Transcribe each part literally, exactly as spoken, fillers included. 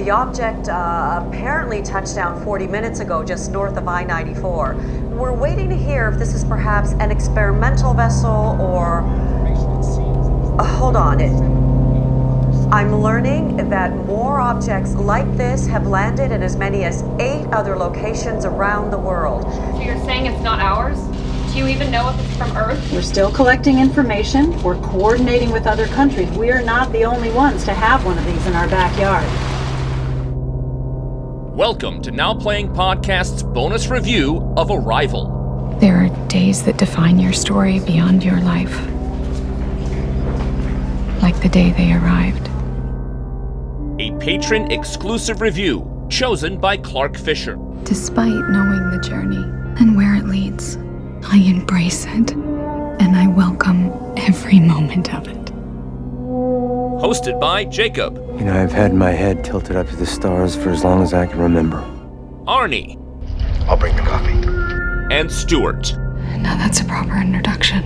The object uh, apparently touched down forty minutes ago, just north of I ninety-four. We're waiting to hear if this is perhaps an experimental vessel or... Uh, hold on. It... I'm learning that more objects like this have landed in as many as eight other locations around the world. So you're saying it's not ours? Do you even know if it's from Earth? We're still collecting information. We're coordinating with other countries. We are not the only ones to have one of these in our backyard. Welcome to Now Playing Podcast's bonus review of Arrival. There are days that define your story beyond your life. Like the day they arrived. A patron-exclusive review chosen by Clark Fisher. Despite knowing the journey and where it leads, I embrace it, and I welcome every moment of it. Hosted by Jacob. You know, I've had my head tilted up to the stars for as long as I can remember. Arnie. I'll bring the coffee. And Stuart. Now that's a proper introduction.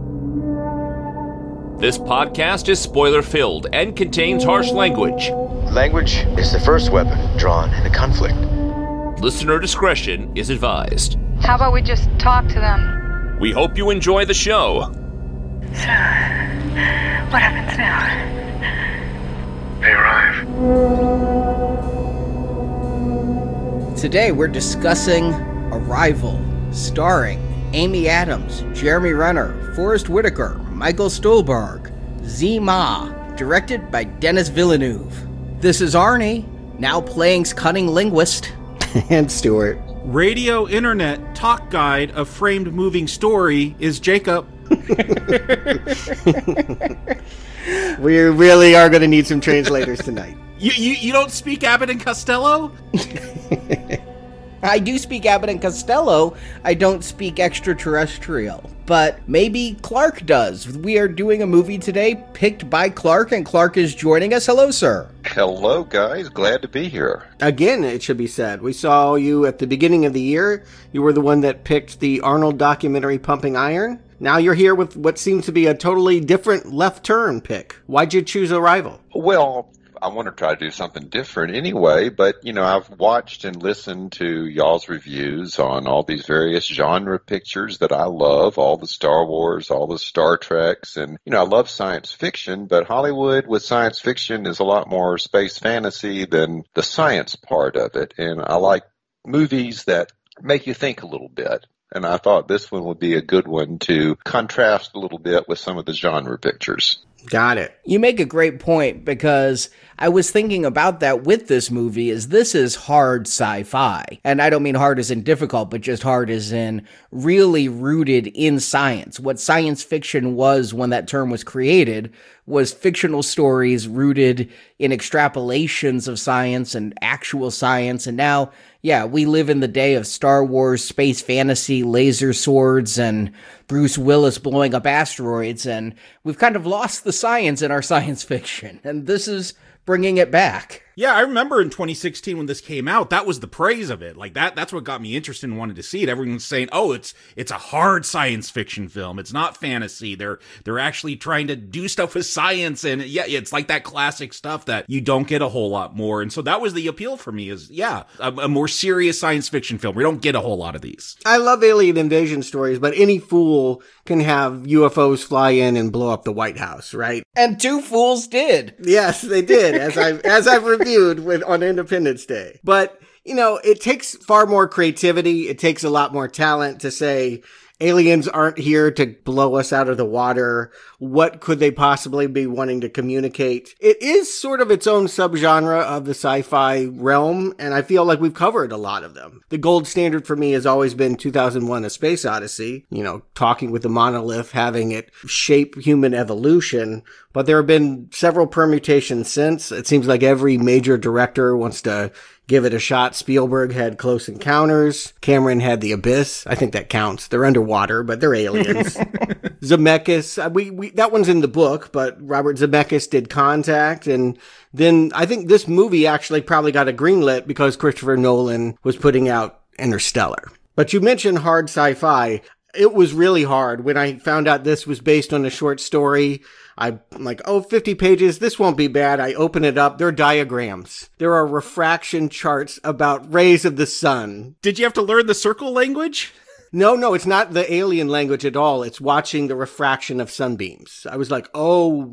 This podcast is spoiler-filled and contains harsh language. Language is the first weapon drawn in a conflict. Listener discretion is advised. How about we just talk to them? We hope you enjoy the show. So, what happens now? They arrive. Today we're discussing Arrival, starring Amy Adams, Jeremy Renner, Forrest Whitaker, Michael Stuhlbarg, Z-Ma, directed by Denis Villeneuve. This is Arnie, now playing's cunning linguist. And Stuart. Radio Internet talk guide of framed moving story is Jacob. We really are going to need some translators tonight. You, you you don't speak Abbott and Costello? I do speak Abbott and Costello. I don't speak extraterrestrial. But maybe Clark does. We are doing a movie today picked by Clark, and Clark is joining us. Hello, sir. Hello, guys. Glad to be here. Again, it should be said, we saw you at the beginning of the year. You were the one that picked the Arnold documentary Pumping Iron. Now you're here with what seems to be a totally different left turn pick. Why'd you choose Arrival? Well, I want to try to do something different anyway, but, you know, I've watched and listened to y'all's reviews on all these various genre pictures that I love, all the Star Wars, all the Star Treks, and, you know, I love science fiction, but Hollywood with science fiction is a lot more space fantasy than the science part of it, and I like movies that make you think a little bit. And I thought this one would be a good one to contrast a little bit with some of the genre pictures. Got it. You make a great point, because I was thinking about that with this movie, is this is hard sci-fi. And I don't mean hard as in difficult, but just hard as in really rooted in science. What science fiction was when that term was created was fictional stories rooted in extrapolations of science and actual science. And now, yeah, we live in the day of Star Wars, space fantasy, laser swords, and Bruce Willis blowing up asteroids, and we've kind of lost the science in our science fiction, and this is bringing it back. Yeah, I remember in twenty sixteen when this came out, that was the praise of it. Like that that's what got me interested and wanted to see it. Everyone's saying, "Oh, it's it's a hard science fiction film. It's not fantasy. They're they're actually trying to do stuff with science." And yeah, it's like that classic stuff that you don't get a whole lot more. And so that was the appeal for me, is yeah, a, a more serious science fiction film. We don't get a whole lot of these. I love alien invasion stories, but any fool can have U F Os fly in and blow up the White House, right? And two fools did. Yes, they did, as I've, as I've reviewed with on Independence Day. But, you know, it takes far more creativity. It takes a lot more talent to say, aliens aren't here to blow us out of the water. What could they possibly be wanting to communicate? It is sort of its own subgenre of the sci-fi realm, and I feel like we've covered a lot of them. The gold standard for me has always been two thousand one: A Space Odyssey, you know, talking with the monolith, having it shape human evolution. But there have been several permutations since. It seems like every major director wants to give it a shot. Spielberg had Close Encounters. Cameron had The Abyss. I think that counts. They're underwater, but they're aliens. Zemeckis, we, we that one's in the book, but Robert Zemeckis did Contact. And then I think this movie actually probably got a greenlit because Christopher Nolan was putting out Interstellar. But you mentioned hard sci-fi. it was really hard when I found out this was based on a short story. I'm like, oh, fifty pages, this won't be bad. I open it up, there are diagrams. There are refraction charts about rays of the sun. Did you have to learn the circle language? No, no, it's not the alien language at all. It's watching the refraction of sunbeams. I was like, oh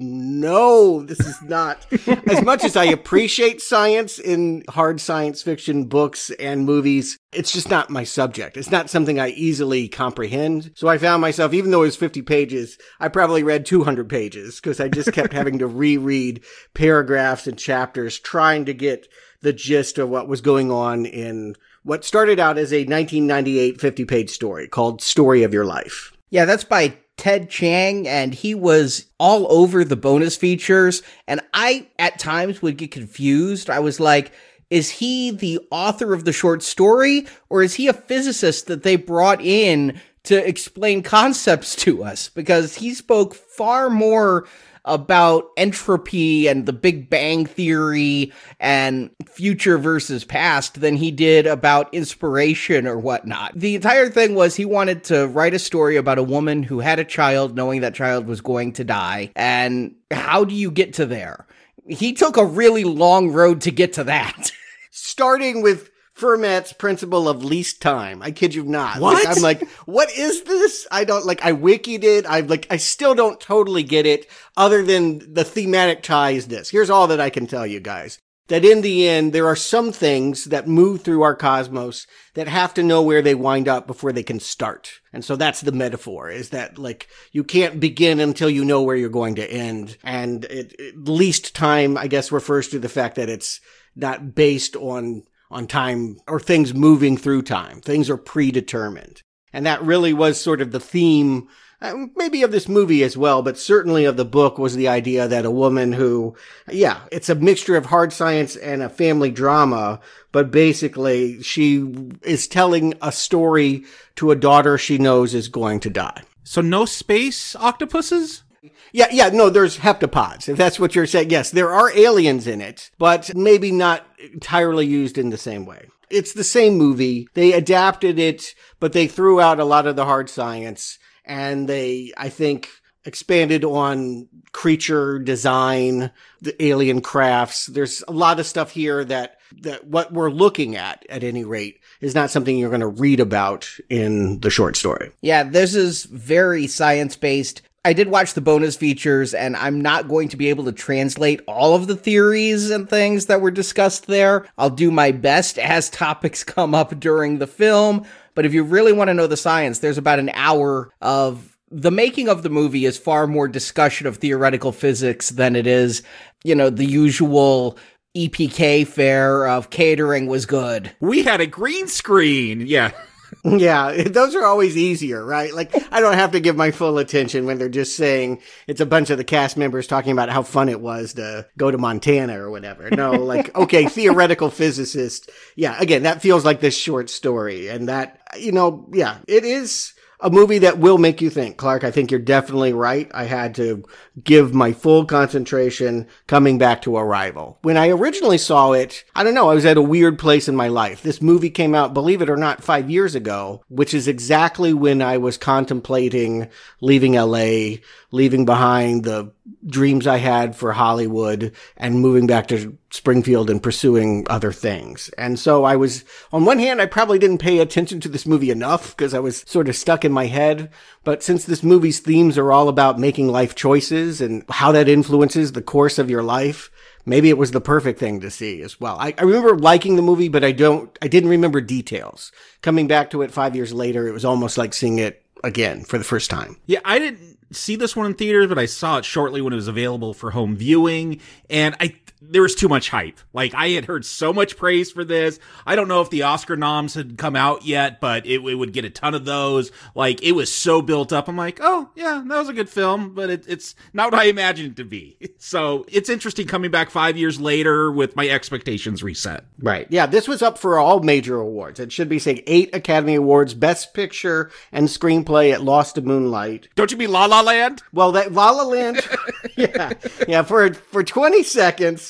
no, this is not. As much as I appreciate science in hard science fiction books and movies, it's just not my subject. It's not something I easily comprehend. So I found myself, even though it was fifty pages, I probably read two hundred pages because I just kept having to reread paragraphs and chapters trying to get the gist of what was going on in what started out as a nineteen ninety-eight fifty-page story called Story of Your Life. Yeah, that's by Ted Chiang, and he was all over the bonus features, and I, at times, would get confused. I was like, is he the author of the short story, or is he a physicist that they brought in to explain concepts to us? Because he spoke far more about entropy and the Big Bang Theory and future versus past than he did about inspiration or whatnot. The entire thing was he wanted to write a story about a woman who had a child knowing that child was going to die. And how do you get to there? He took a really long road to get to that. Starting with Fermat's principle of least time. I kid you not. What? Like, I'm like, what is this? I don't like, I wikied it. I like, I still don't totally get it other than the thematic tie is this. Here's all that I can tell you guys. That in the end, there are some things that move through our cosmos that have to know where they wind up before they can start. And so that's the metaphor, is that like, you can't begin until you know where you're going to end. And it, it, least time, I guess, refers to the fact that it's not based on on time or things moving through time. Things are predetermined. And that really was sort of the theme, uh, maybe of this movie as well, but certainly of the book, was the idea that a woman who, yeah, it's a mixture of hard science and a family drama, but basically she is telling a story to a daughter she knows is going to die. So no space octopuses? Yeah, yeah, no, there's heptapods, if that's what you're saying. Yes, there are aliens in it, but maybe not entirely used in the same way. It's the same movie. They adapted it, but they threw out a lot of the hard science, and they, I think, expanded on creature design, the alien crafts. There's a lot of stuff here that, that what we're looking at, at any rate, is not something you're going to read about in the short story. Yeah, this is very science-based. I did watch the bonus features, and I'm not going to be able to translate all of the theories and things that were discussed there. I'll do my best as topics come up during the film, but if you really want to know the science, there's about an hour of the making of the movie is far more discussion of theoretical physics than it is, you know, the usual E P K fare of catering was good. We had a green screen, yeah. Yeah, those are always easier, right? Like, I don't have to give my full attention when they're just saying it's a bunch of the cast members talking about how fun it was to go to Montana or whatever. No, like, okay, theoretical physicist. Yeah, again, that feels like this short story. And that, you know, yeah, it is a movie that will make you think. Clark, I think you're definitely right. I had to give my full concentration coming back to Arrival. When I originally saw it, I don't know, I was at a weird place in my life. This movie came out, believe it or not, five years ago, which is exactly when I was contemplating leaving L A, leaving behind the dreams I had for Hollywood and moving back to Springfield and pursuing other things. And so I was, on one hand, I probably didn't pay attention to this movie enough because I was sort of stuck in my head. But since this movie's themes are all about making life choices and how that influences the course of your life, maybe it was the perfect thing to see as well. I, I remember liking the movie, but I don't, I didn't remember details. Coming back to it five years later, it was almost like seeing it again for the first time. Yeah, I didn't see this one in theaters, but I saw it shortly when it was available for home viewing, and I there was too much hype. Like, I had heard so much praise for this. I don't know if the Oscar noms had come out yet, but it, it would get a ton of those. Like, it was so built up. I'm like, oh, yeah, that was a good film, but it, it's not what I imagined it to be. So it's interesting coming back five years later with my expectations reset. Right. Yeah, this was up for all major awards. It should be saying eight Academy Awards, Best Picture and Screenplay at Lost to Moonlight. Don't you mean La La Land? Well, that La La Land, yeah, yeah, for for twenty seconds.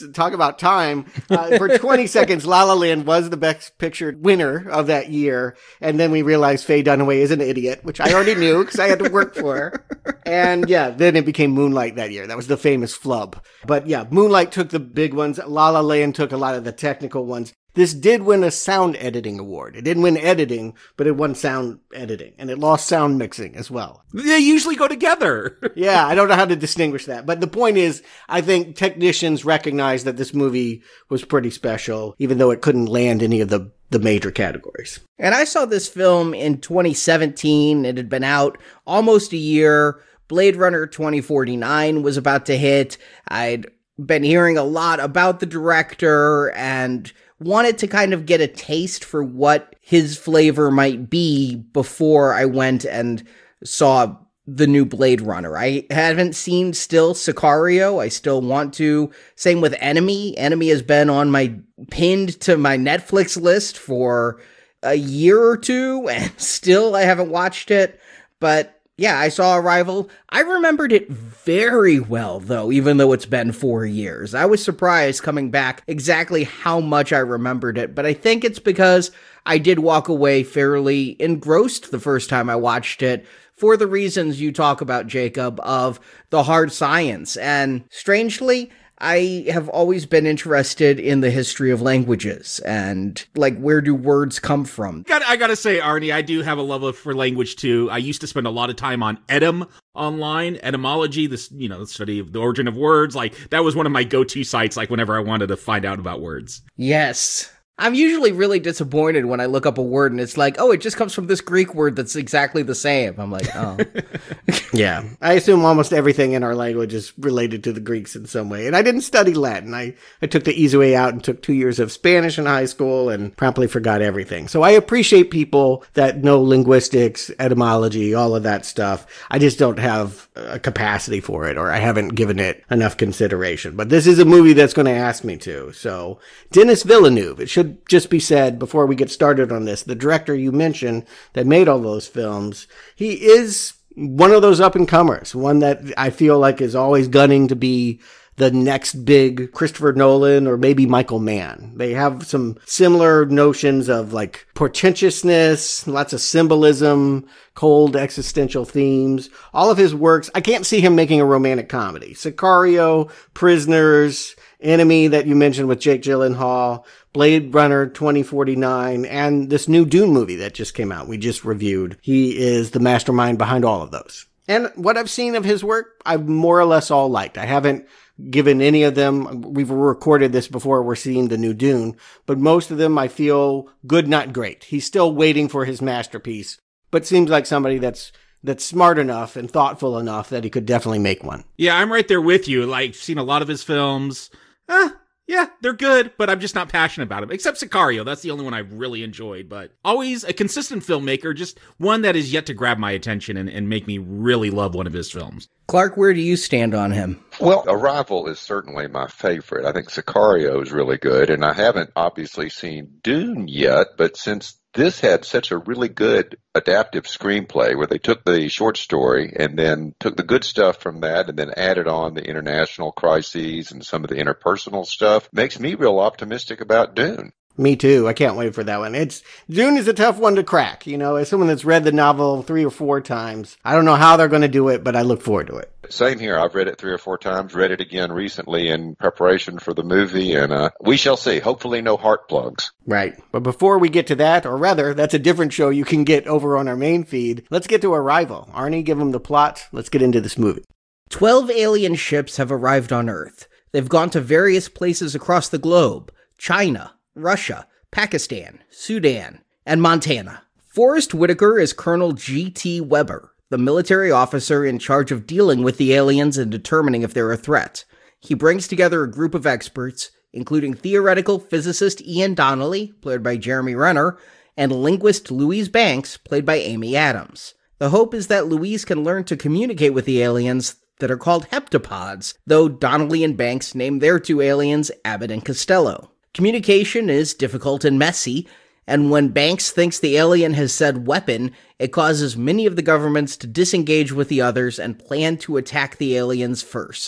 seconds, talk about time. Uh, for twenty seconds, La La Land was the Best Picture winner of that year. And then we realized Faye Dunaway is an idiot, which I already knew because I had to work for her. And yeah, then it became Moonlight that year. That was the famous flub. But yeah, Moonlight took the big ones. La La Land took a lot of the technical ones. This did win a sound editing award. It didn't win editing, but it won sound editing. And it lost sound mixing as well. They usually go together. Yeah, I don't know how to distinguish that. But the point is, I think technicians recognized that this movie was pretty special, even though it couldn't land any of the, the major categories. And I saw this film in twenty seventeen. It had been out almost a year. Blade Runner twenty forty-nine was about to hit. I'd been hearing a lot about the director and wanted to kind of get a taste for what his flavor might be before I went and saw the new Blade Runner. I haven't seen still Sicario. I still want to. Same with Enemy. Enemy has been on my pinned to my Netflix list for a year or two, and still I haven't watched it. But yeah, I saw Arrival. I remembered it very well, though, even though it's been four years. I was surprised coming back exactly how much I remembered it, but I think it's because I did walk away fairly engrossed the first time I watched it for the reasons you talk about, Jacob, of the hard science. And strangely, I have always been interested in the history of languages and, like, where do words come from? I gotta say, Arnie, I do have a love for language, too. I used to spend a lot of time on Edym online, etymology, this, you know, the study of the origin of words. Like, that was one of my go-to sites, like, whenever I wanted to find out about words. Yes. I'm usually really disappointed when I look up a word and it's like, oh, it just comes from this Greek word that's exactly the same. I'm like, oh. Yeah. I assume almost everything in our language is related to the Greeks in some way. And I didn't study Latin. I, I took the easy way out and took two years of Spanish in high school and promptly forgot everything. So I appreciate people that know linguistics, etymology, all of that stuff. I just don't have a capacity for it, or I haven't given it enough consideration. But this is a movie that's going to ask me to. So Denis Villeneuve, it should just be said before we get started on this, the director you mentioned that made all those films, he is one of those up-and-comers, one that I feel like is always gunning to be the next big Christopher Nolan or maybe Michael Mann. They have some similar notions of like portentousness, lots of symbolism, cold existential themes. All of his works, I can't see him making a romantic comedy. Sicario, Prisoners, Enemy that you mentioned with Jake Gyllenhaal, Blade Runner twenty forty-nine, and this new Dune movie that just came out. We just reviewed. He is the mastermind behind all of those. And what I've seen of his work, I've more or less all liked. I haven't given any of them. We've recorded this before we're seeing the new Dune, but most of them I feel good, not great. He's still waiting for his masterpiece, but seems like somebody that's that's smart enough and thoughtful enough that he could definitely make one. Yeah, I'm right there with you. Like, seen a lot of his films. Eh, yeah, they're good, but I'm just not passionate about them. Except Sicario, that's the only one I've really enjoyed. But always a consistent filmmaker, just one that is yet to grab my attention and, and make me really love one of his films. Clark, where do you stand on him? Well, Arrival is certainly my favorite. I think Sicario is really good, and I haven't obviously seen Dune yet, but since this had such a really good adaptive screenplay where they took the short story and then took the good stuff from that and then added on the international crises and some of the interpersonal stuff, makes me real optimistic about Dune. Me too. I can't wait for that one. It's Dune is a tough one to crack. You know, as someone that's read the novel three or four times, I don't know how they're going to do it, but I look forward to it. Same here. I've read it three or four times, read it again recently in preparation for the movie, and uh, we shall see. Hopefully no heart plugs. Right. But before we get to that, or rather, that's a different show you can get over on our main feed, let's get to Arrival. Arnie, give them the plot. Let's get into this movie. Twelve alien ships have arrived on Earth. They've gone to various places across the globe. China, Russia, Pakistan, Sudan, and Montana. Forrest Whitaker is Colonel G T Weber, the military officer in charge of dealing with the aliens and determining if they're a threat. He brings together a group of experts, including theoretical physicist Ian Donnelly, played by Jeremy Renner, and linguist Louise Banks, played by Amy Adams. The hope is that Louise can learn to communicate with the aliens that are called heptapods, though Donnelly and Banks name their two aliens Abbott and Costello. Communication is difficult and messy, and when Banks thinks the alien has said weapon, it causes many of the governments to disengage with the others and plan to attack the aliens first.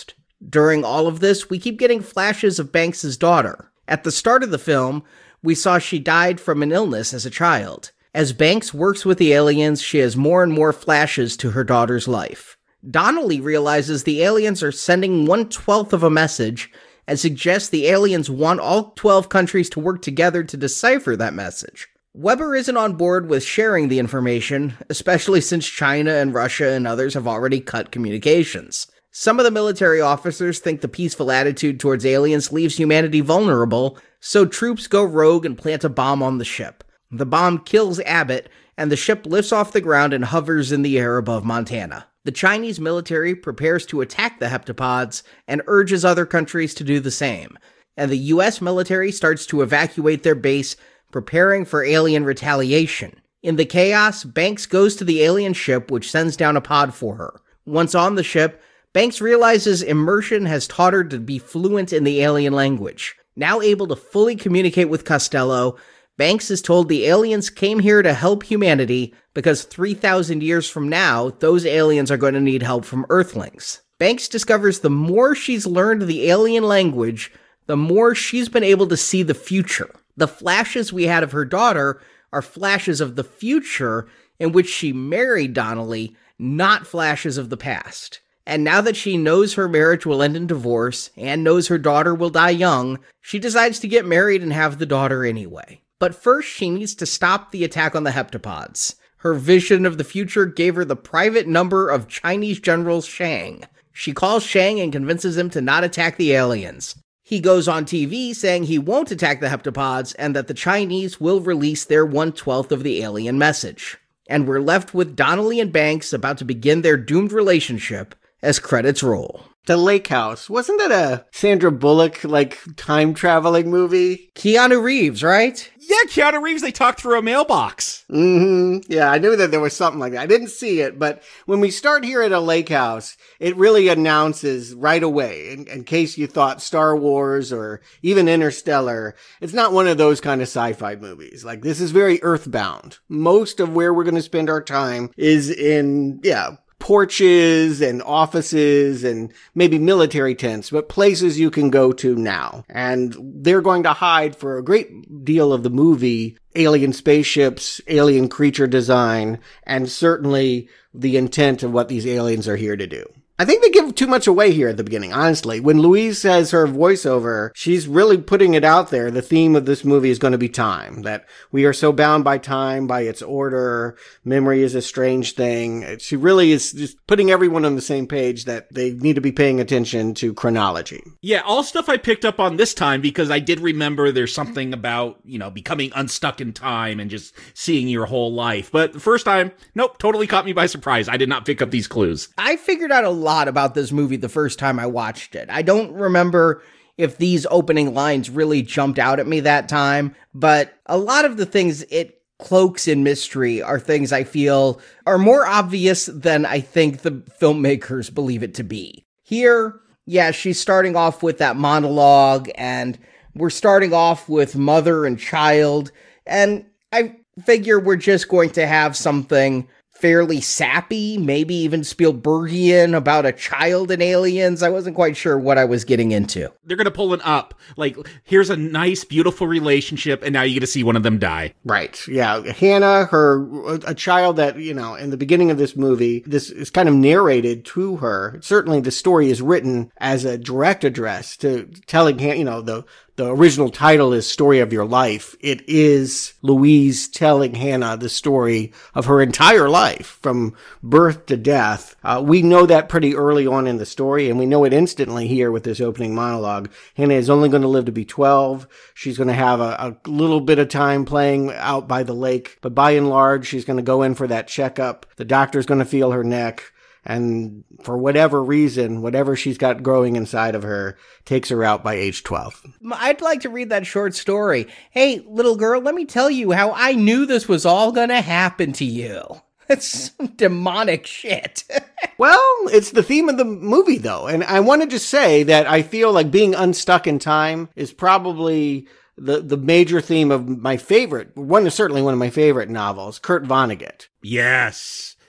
During all of this, we keep getting flashes of Banks' daughter. At the start of the film, we saw she died from an illness as a child. As Banks works with the aliens, she has more and more flashes to her daughter's life. Donnelly realizes the aliens are sending one-twelfth of a message and suggests the aliens want all twelve countries to work together to decipher that message. Weber isn't on board with sharing the information, especially since China and Russia and others have already cut communications. Some of the military officers think the peaceful attitude towards aliens leaves humanity vulnerable, so troops go rogue and plant a bomb on the ship. The bomb kills Abbott, and the ship lifts off the ground and hovers in the air above Montana. The Chinese military prepares to attack the heptapods and urges other countries to do the same, and the U S military starts to evacuate their base, preparing for alien retaliation. In the chaos, Banks goes to the alien ship, which sends down a pod for her. Once on the ship, Banks realizes immersion has taught her to be fluent in the alien language. Now able to fully communicate with Costello, Banks is told the aliens came here to help humanity because three thousand years from now, those aliens are going to need help from Earthlings. Banks discovers the more she's learned the alien language, the more she's been able to see the future. The flashes we had of her daughter are flashes of the future in which she married Donnelly, not flashes of the past. And now that she knows her marriage will end in divorce and knows her daughter will die young, she decides to get married and have the daughter anyway. But first, she needs to stop the attack on the heptapods. Her vision of the future gave her the private number of Chinese General Shang. She calls Shang and convinces him to not attack the aliens. He goes on T V saying he won't attack the heptapods and that the Chinese will release their one-twelfth of the alien message. And we're left with Donnelly and Banks about to begin their doomed relationship as credits roll. The Lake House. Wasn't that a Sandra Bullock, like, time-traveling movie? Keanu Reeves, right? Yeah, Keanu Reeves, they talked through a mailbox. Mm-hmm. Yeah, I knew that there was something like that. I didn't see it, but when we start here at a lake house, it really announces right away, in, in case you thought Star Wars or even Interstellar, it's not one of those kind of sci-fi movies. Like, this is very earthbound. Most of where we're going to spend our time is in, yeah, porches and offices and maybe military tents, but places you can go to now. And they're going to hide for a great deal of the movie alien spaceships, alien creature design, and certainly the intent of what these aliens are here to do. I think they give too much away here at the beginning, honestly. When Louise says her voiceover, she's really putting it out there. The theme of this movie is going to be time, that we are so bound by time, by its order. Memory is a strange thing. She really is just putting everyone on the same page that they need to be paying attention to chronology. Yeah, all stuff I picked up on this time because I did remember there's something about, you know, becoming unstuck in time and just seeing your whole life. But the first time, nope, totally caught me by surprise. I did not pick up these clues. I figured out a lot about this movie the first time I watched it. I don't remember if these opening lines really jumped out at me that time, but a lot of the things it cloaks in mystery are things I feel are more obvious than I think the filmmakers believe it to be. Here, yeah, she's starting off with that monologue, and we're starting off with mother and child, and I figure we're just going to have something fairly sappy, maybe even Spielbergian about a child and aliens. I wasn't quite sure what I was getting into. They're going to pull an up. Like, here's a nice, beautiful relationship, and now you get to see one of them die. Right. Yeah. Hannah, her, a child that, you know, in the beginning of this movie, this is kind of narrated to her. Certainly the story is written as a direct address to telling, you know, the, The original title is Story of Your Life. It is Louise telling Hannah the story of her entire life from birth to death. Uh, we know that pretty early on in the story, and we know it instantly here with this opening monologue. Hannah is only going to live to be twelve. She's going to have a, a little bit of time playing out by the lake, but by and large, she's going to go in for that checkup. The doctor's going to feel her neck. And for whatever reason, whatever she's got growing inside of her takes her out by age twelve. I'd like to read that short story. Hey, little girl, let me tell you how I knew this was all going to happen to you. That's some demonic shit. Well, it's the theme of the movie, though. And I want to just say that I feel like being unstuck in time is probably the, the major theme of my favorite, one is certainly one of my favorite novels, Kurt Vonnegut. Yes.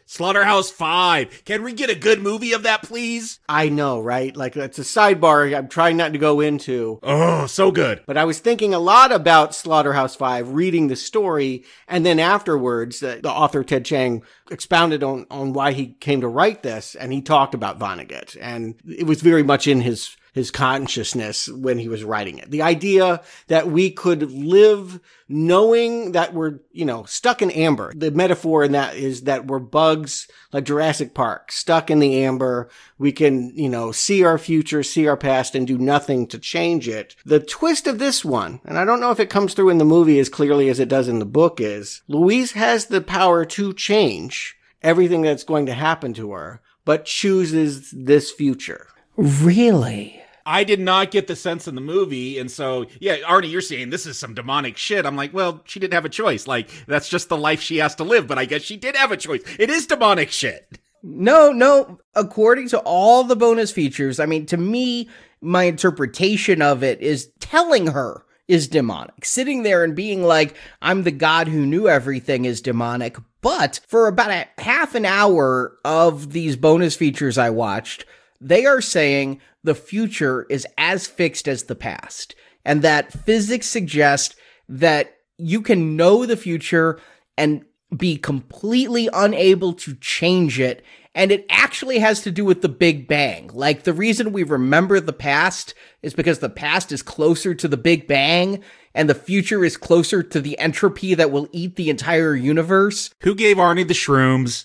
Slaughterhouse Five. Can we get a good movie of that, please? I know, right? Like, it's a sidebar I'm trying not to go into. Oh, so good. But I was thinking a lot about Slaughterhouse Five, reading the story, and then afterwards, uh, the author Ted Chiang expounded on, on why he came to write this, and he talked about Vonnegut, and it was very much in his his consciousness when he was writing it. The idea that we could live knowing that we're, you know, stuck in amber. The metaphor in that is that we're bugs like Jurassic Park, stuck in the amber. We can, you know, see our future, see our past, and do nothing to change it. The twist of this one, and I don't know if it comes through in the movie as clearly as it does in the book, is Louise has the power to change everything that's going to happen to her, but chooses this future. Really? I did not get the sense in the movie, and so, yeah, Arnie, you're saying this is some demonic shit. I'm like, well, she didn't have a choice. Like, that's just the life she has to live, but I guess she did have a choice. It is demonic shit. No, no, according to all the bonus features, I mean, to me, my interpretation of it is telling her is demonic. Sitting there and being like, I'm the god who knew everything is demonic. But for about a half an hour of these bonus features I watched, they are saying the future is as fixed as the past, and that physics suggests that you can know the future and be completely unable to change it. And it actually has to do with the Big Bang. Like, the reason we remember the past is because the past is closer to the Big Bang, and the future is closer to the entropy that will eat the entire universe. Who gave Arnie the shrooms?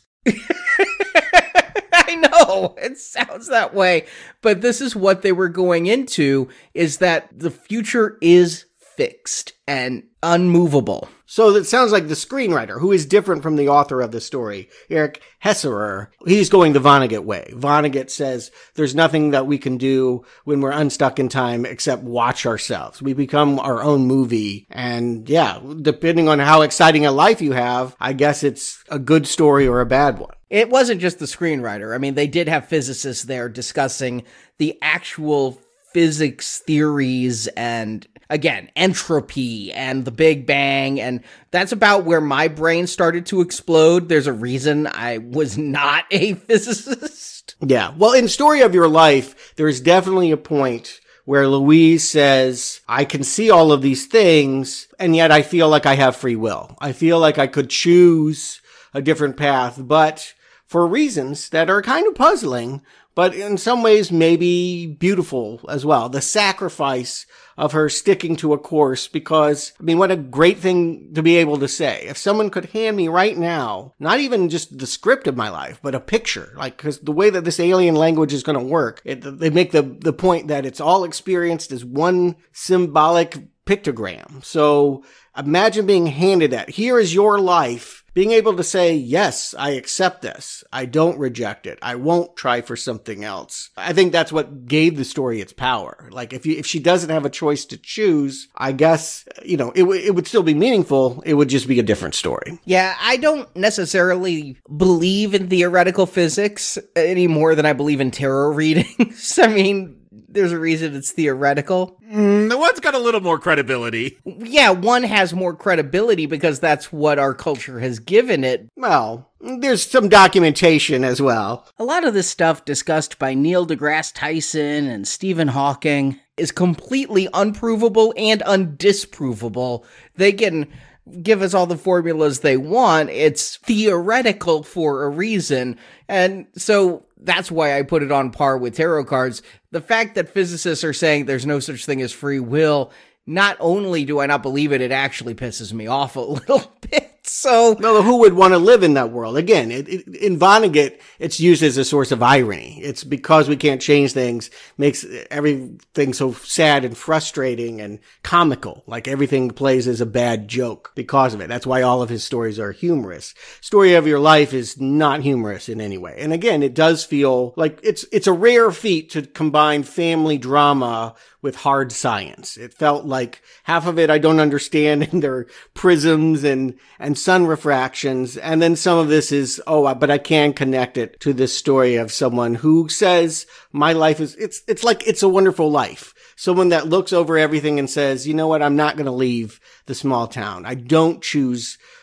I know, it sounds that way, but this is what they were going into, is that the future is fixed and unmovable. So it sounds like the screenwriter, who is different from the author of the story, Eric Hesserer, he's going the Vonnegut way. Vonnegut says there's nothing that we can do when we're unstuck in time except watch ourselves. We become our own movie. And yeah, depending on how exciting a life you have, I guess it's a good story or a bad one. It wasn't just the screenwriter. I mean, they did have physicists there discussing the actual physics theories and, again, entropy and the Big Bang, and that's about where my brain started to explode. There's a reason I was not a physicist. Yeah, well, in Story of Your Life, there is definitely a point where Louise says, I can see all of these things, and yet I feel like I have free will. I feel like I could choose a different path, but for reasons that are kind of puzzling, but in some ways maybe beautiful as well. The sacrifice of her sticking to a course, because, I mean, what a great thing to be able to say. If someone could hand me right now, not even just the script of my life, but a picture, like, because the way that this alien language is going to work, it, they make the, the point that it's all experienced as one symbolic pictogram. So imagine being handed that. Here is your life. Being able to say, yes, I accept this. I don't reject it. I won't try for something else. I think that's what gave the story its power. Like, if you, if she doesn't have a choice to choose, I guess, you know, it, w- it would still be meaningful. It would just be a different story. Yeah, I don't necessarily believe in theoretical physics any more than I believe in tarot readings. I mean, there's a reason it's theoretical. Mm, the one's got a little more credibility. Yeah, one has more credibility because that's what our culture has given it. Well, there's some documentation as well. A lot of this stuff discussed by Neil deGrasse Tyson and Stephen Hawking is completely unprovable and undisprovable. They can give us all the formulas they want. It's theoretical for a reason. And so that's why I put it on par with tarot cards. The fact that physicists are saying there's no such thing as free will, not only do I not believe it, it actually pisses me off a little bit. So, well, who would want to live in that world? Again, it, it, in Vonnegut, it's used as a source of irony. It's because we can't change things, makes everything so sad and frustrating and comical. Like everything plays as a bad joke because of it. That's why all of his stories are humorous. Story of Your Life is not humorous in any way. And again, it does feel like it's it's a rare feat to combine family drama with hard science. It felt like half of it I don't understand, and there are prisms and, and sun refractions. And then some of this is, oh, but I can connect it to this story of someone who says, my life is, it's, it's like It's a Wonderful Life. Someone that looks over everything and says, you know what, I'm not going to leave the small town. I don't choose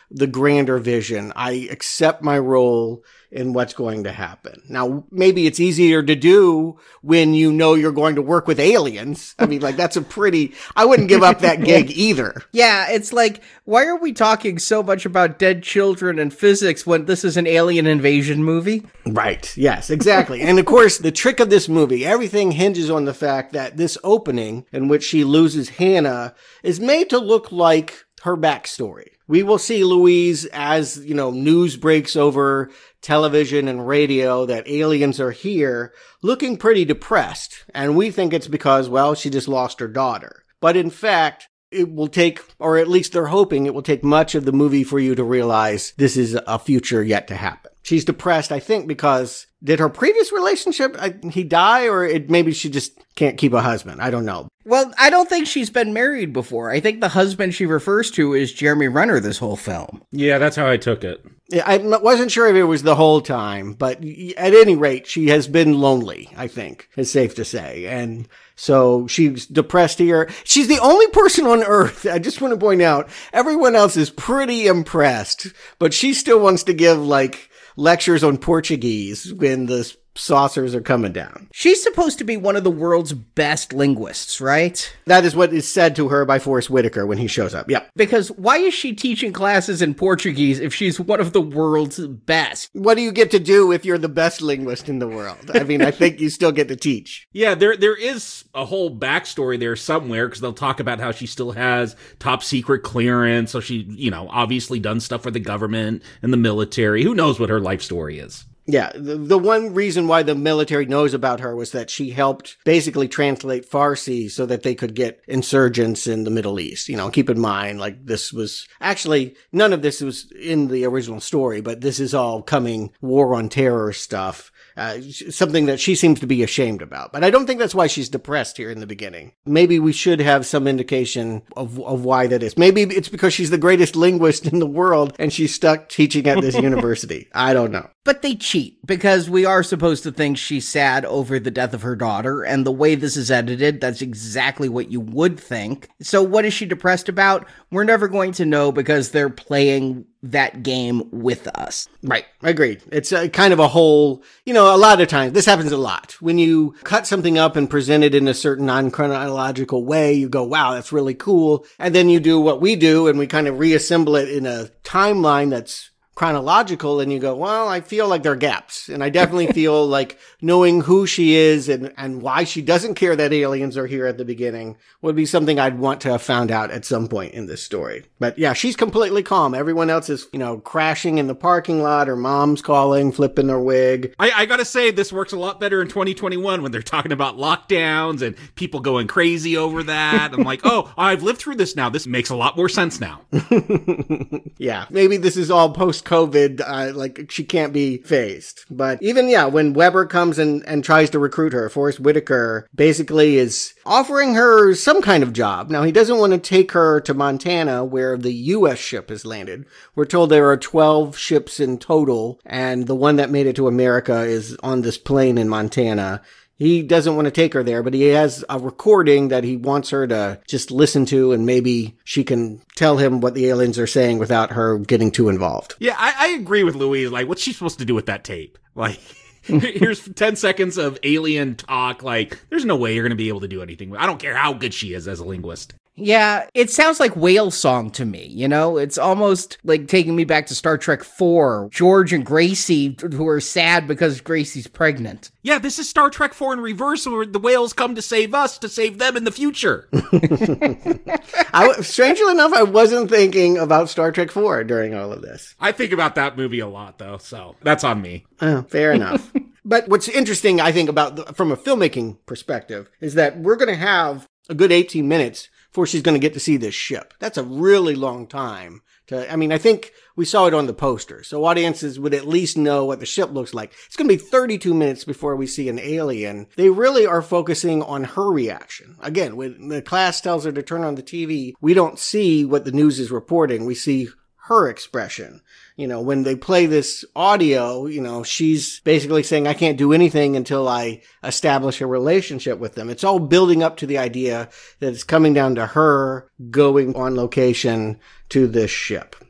the grander vision. I accept my role in what's going to happen. Now, maybe it's easier to do when you know you're going to work with aliens. I mean, like, that's a pretty, I wouldn't give up that gig either. Yeah, it's like, why are we talking so much about dead children and physics when this is an alien invasion movie? Right. Yes, exactly. And of course, the trick of this movie, everything hinges on the fact that this opening in which she loses Hannah is made to look like her backstory. We will see Louise as, you know, news breaks over television and radio that aliens are here, looking pretty depressed. And we think it's because, well, she just lost her daughter. But in fact, it will take, or at least they're hoping it will take much of the movie for you to realize this is a future yet to happen. She's depressed, I think, because did her previous relationship, I, he die, or it, maybe she just can't keep a husband? I don't know. Well, I don't think she's been married before. I think the husband she refers to is Jeremy Renner this whole film. Yeah, that's how I took it. Yeah, I wasn't sure if it was the whole time, but at any rate, she has been lonely, I think, it's safe to say. And so she's depressed here. She's the only person on Earth, I just want to point out, everyone else is pretty impressed, but she still wants to give, like, lectures on Portuguese when the saucers are coming down. She's supposed to be one of the world's best linguists, right? That is what is said to her by Forrest Whitaker when he shows up. Yep. Because why is she teaching classes in Portuguese if she's one of the world's best? What do you get to do if you're the best linguist in the world? I mean, I think you still get to teach. Yeah, there there is a whole backstory there somewhere, because they'll talk about how she still has top secret clearance. So she, you know, obviously done stuff for the government and the military. Who knows what her life story is? Yeah, the, the one reason why the military knows about her was that she helped basically translate Farsi so that they could get insurgents in the Middle East. You know, keep in mind, like, this was actually, none of this was in the original story, but this is all coming war on terror stuff. Uh, something that she seems to be ashamed about. But I don't think that's why she's depressed here in the beginning. Maybe we should have some indication of, of why that is. Maybe it's because she's the greatest linguist in the world and she's stuck teaching at this university. I don't know. But they cheat, because we are supposed to think she's sad over the death of her daughter, and the way this is edited, that's exactly what you would think. So what is she depressed about? We're never going to know, because they're playing that game with us. Right. Agreed. It's a kind of a whole, you know, a lot of times, this happens a lot. When you cut something up and present it in a certain non-chronological way, you go, wow, that's really cool. And then you do what we do, and we kind of reassemble it in a timeline that's chronological, and you go, well, I feel like there are gaps. And I definitely feel like knowing who she is and, and why she doesn't care that aliens are here at the beginning would be something I'd want to have found out at some point in this story. But yeah, she's completely calm. Everyone else is, you know, crashing in the parking lot. Her mom's calling, flipping her wig. I, I gotta say, this works a lot better in twenty twenty-one when they're talking about lockdowns and people going crazy over that. I'm like, oh, I've lived through this now. This makes a lot more sense now. Yeah, maybe this is all post-COVID, uh, like she can't be phased. But even, yeah, when Weber comes and, and tries to recruit her, Forrest Whitaker basically is offering her some kind of job. Now, he doesn't want to take her to Montana, where the U S ship has landed. We're told there are twelve ships in total, and the one that made it to America is on this plane in Montana. He doesn't want to take her there, but he has a recording that he wants her to just listen to, and maybe she can tell him what the aliens are saying without her getting too involved. Yeah, I, I agree with Louise. Like, what's she supposed to do with that tape? Like, here's ten seconds of alien talk. Like, there's no way you're going to be able to do anything. I don't care how good she is as a linguist. Yeah, it sounds like whale song to me, you know? It's almost like taking me back to Star Trek four. George and Gracie, who are sad because Gracie's pregnant. Yeah, this is Star Trek four in reverse, where the whales come to save us, to save them in the future. I, strangely enough, I wasn't thinking about Star Trek four during all of this. I think about that movie a lot, though, so that's on me. Oh, fair enough. But what's interesting, I think, about the, from a filmmaking perspective, is that we're going to have a good eighteen minutes before she's going to get to see this ship. That's a really long time. To, I mean, I think we saw it on the poster, so audiences would at least know what the ship looks like. It's going to be thirty-two minutes before we see an alien. They really are focusing on her reaction. Again, when the class tells her to turn on the T V, we don't see what the news is reporting. We see her expression. You know, when they play this audio, you know, she's basically saying, I can't do anything until I establish a relationship with them. It's all building up to the idea that it's coming down to her going on location to this ship.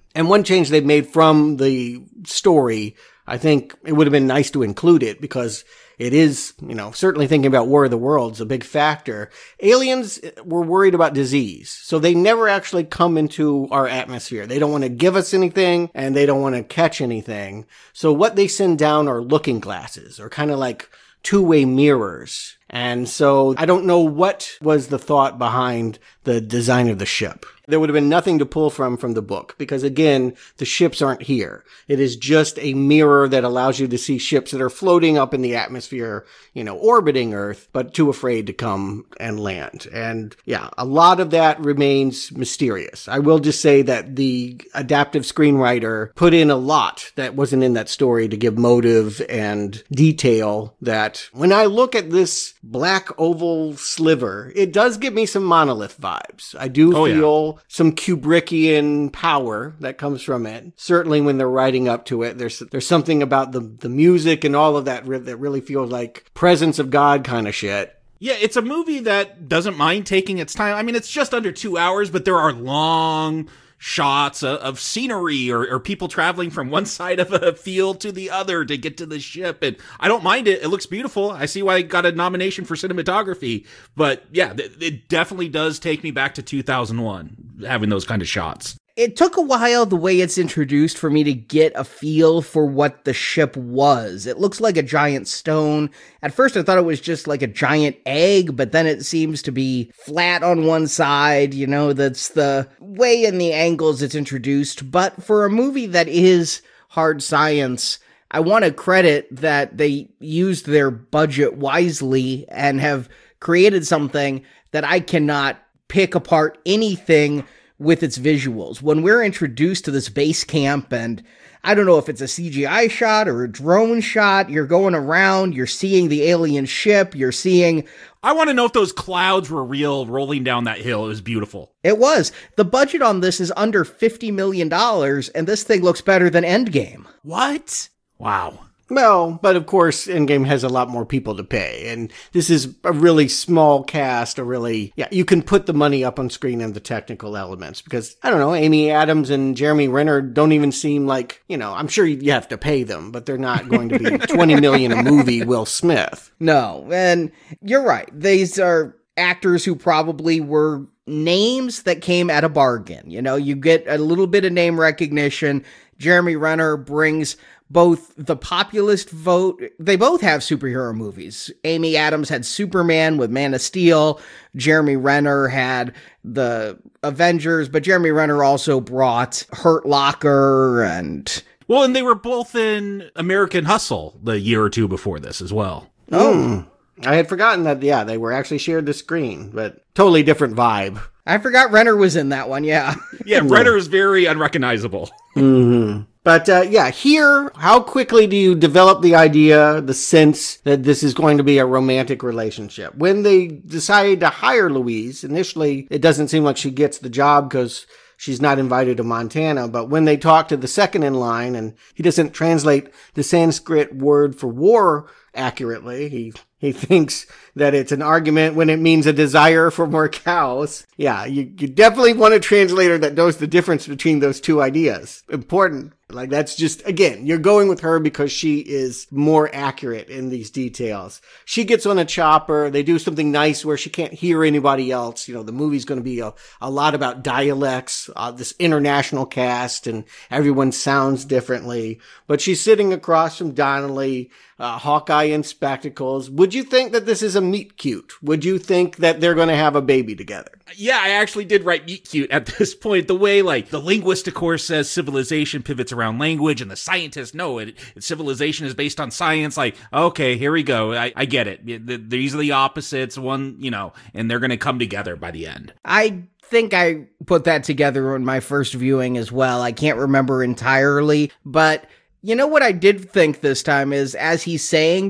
And one change they've made from the story, I think it would have been nice to include it because it is, you know, certainly thinking about War of the Worlds, a big factor. Aliens were worried about disease, so they never actually come into our atmosphere. They don't want to give us anything, and they don't want to catch anything. So what they send down are looking glasses, or kind of like two-way mirrors. And so I don't know what was the thought behind the design of the ship. There would have been nothing to pull from from the book because, again, the ships aren't here. It is just a mirror that allows you to see ships that are floating up in the atmosphere, you know, orbiting Earth, but too afraid to come and land. And yeah, a lot of that remains mysterious. I will just say that the adaptive screenwriter put in a lot that wasn't in that story to give motive and detail that when I look at this black oval sliver, it does give me some Monolith vibes. I do oh, feel yeah. some Kubrickian power that comes from it. Certainly when they're writing up to it, there's there's something about the, the music and all of that re- that really feels like presence of God kind of shit. Yeah, it's a movie that doesn't mind taking its time. I mean, it's just under two hours, but there are long shots of, of scenery or, or people traveling from one side of a field to the other to get to the ship. And I don't mind it. It looks beautiful. I see why it got a nomination for cinematography. But yeah, th- it definitely does take me back to two thousand one, having those kind of shots. It took a while, the way it's introduced, for me to get a feel for what the ship was. It looks like a giant stone. At first, I thought it was just like a giant egg, but then it seems to be flat on one side. You know, that's the way in the angles it's introduced. But for a movie that is hard science, I want to credit that they used their budget wisely and have created something that I cannot pick apart anything with its visuals. When we're introduced to this base camp, and I don't know if it's a C G I shot or a drone shot, you're going around, you're seeing the alien ship, you're seeing... I want to know if those clouds were real rolling down that hill. It was beautiful. It was. The budget on this is under fifty million dollars, and this thing looks better than Endgame. What? Wow. Well, but of course, Endgame has a lot more people to pay, and this is a really small cast, a really, yeah, you can put the money up on screen and the technical elements, because, I don't know, Amy Adams and Jeremy Renner don't even seem like, you know, I'm sure you have to pay them, but they're not going to be twenty million a movie Will Smith. No, and you're right. These are actors who probably were names that came at a bargain. You know, you get a little bit of name recognition. Jeremy Renner brings both the populist vote. They both have superhero movies. Amy Adams had Superman with Man of Steel. Jeremy Renner had the Avengers, but Jeremy Renner also brought Hurt Locker and... Well, and they were both in American Hustle the year or two before this as well. Oh. I had forgotten that, yeah, they were actually shared the screen, but totally different vibe. I forgot Renner was in that one, yeah. Yeah, Renner is very unrecognizable. Mm-hmm. But, uh, yeah, here, how quickly do you develop the idea, the sense that this is going to be a romantic relationship? When they decided to hire Louise, initially, it doesn't seem like she gets the job because she's not invited to Montana. But when they talk to the second in line, and he doesn't translate the Sanskrit word for war accurately, he he thinks that it's an argument when it means a desire for more cows. Yeah, you, you definitely want a translator that knows the difference between those two ideas. Important. Like, that's just, again, you're going with her because she is more accurate in these details. She gets on a chopper. They do something nice where she can't hear anybody else. You know, the movie's going to be a, a lot about dialects, uh, this international cast, and everyone sounds differently. But she's sitting across from Donnelly, uh, Hawkeye in spectacles. Would you think that this is a meet cute? Would you think that they're going to have a baby together? Yeah, I actually did write meet cute at this point. The way, like, the linguist, of course, says civilization pivots around language, and the scientists know it. it civilization is based on science. Like, okay, here we go. I, I get it. These are the opposites. One, you know, and they're going to come together by the end. I think I put that together in my first viewing as well. I can't remember entirely, but you know what I did think this time is, as he's saying that,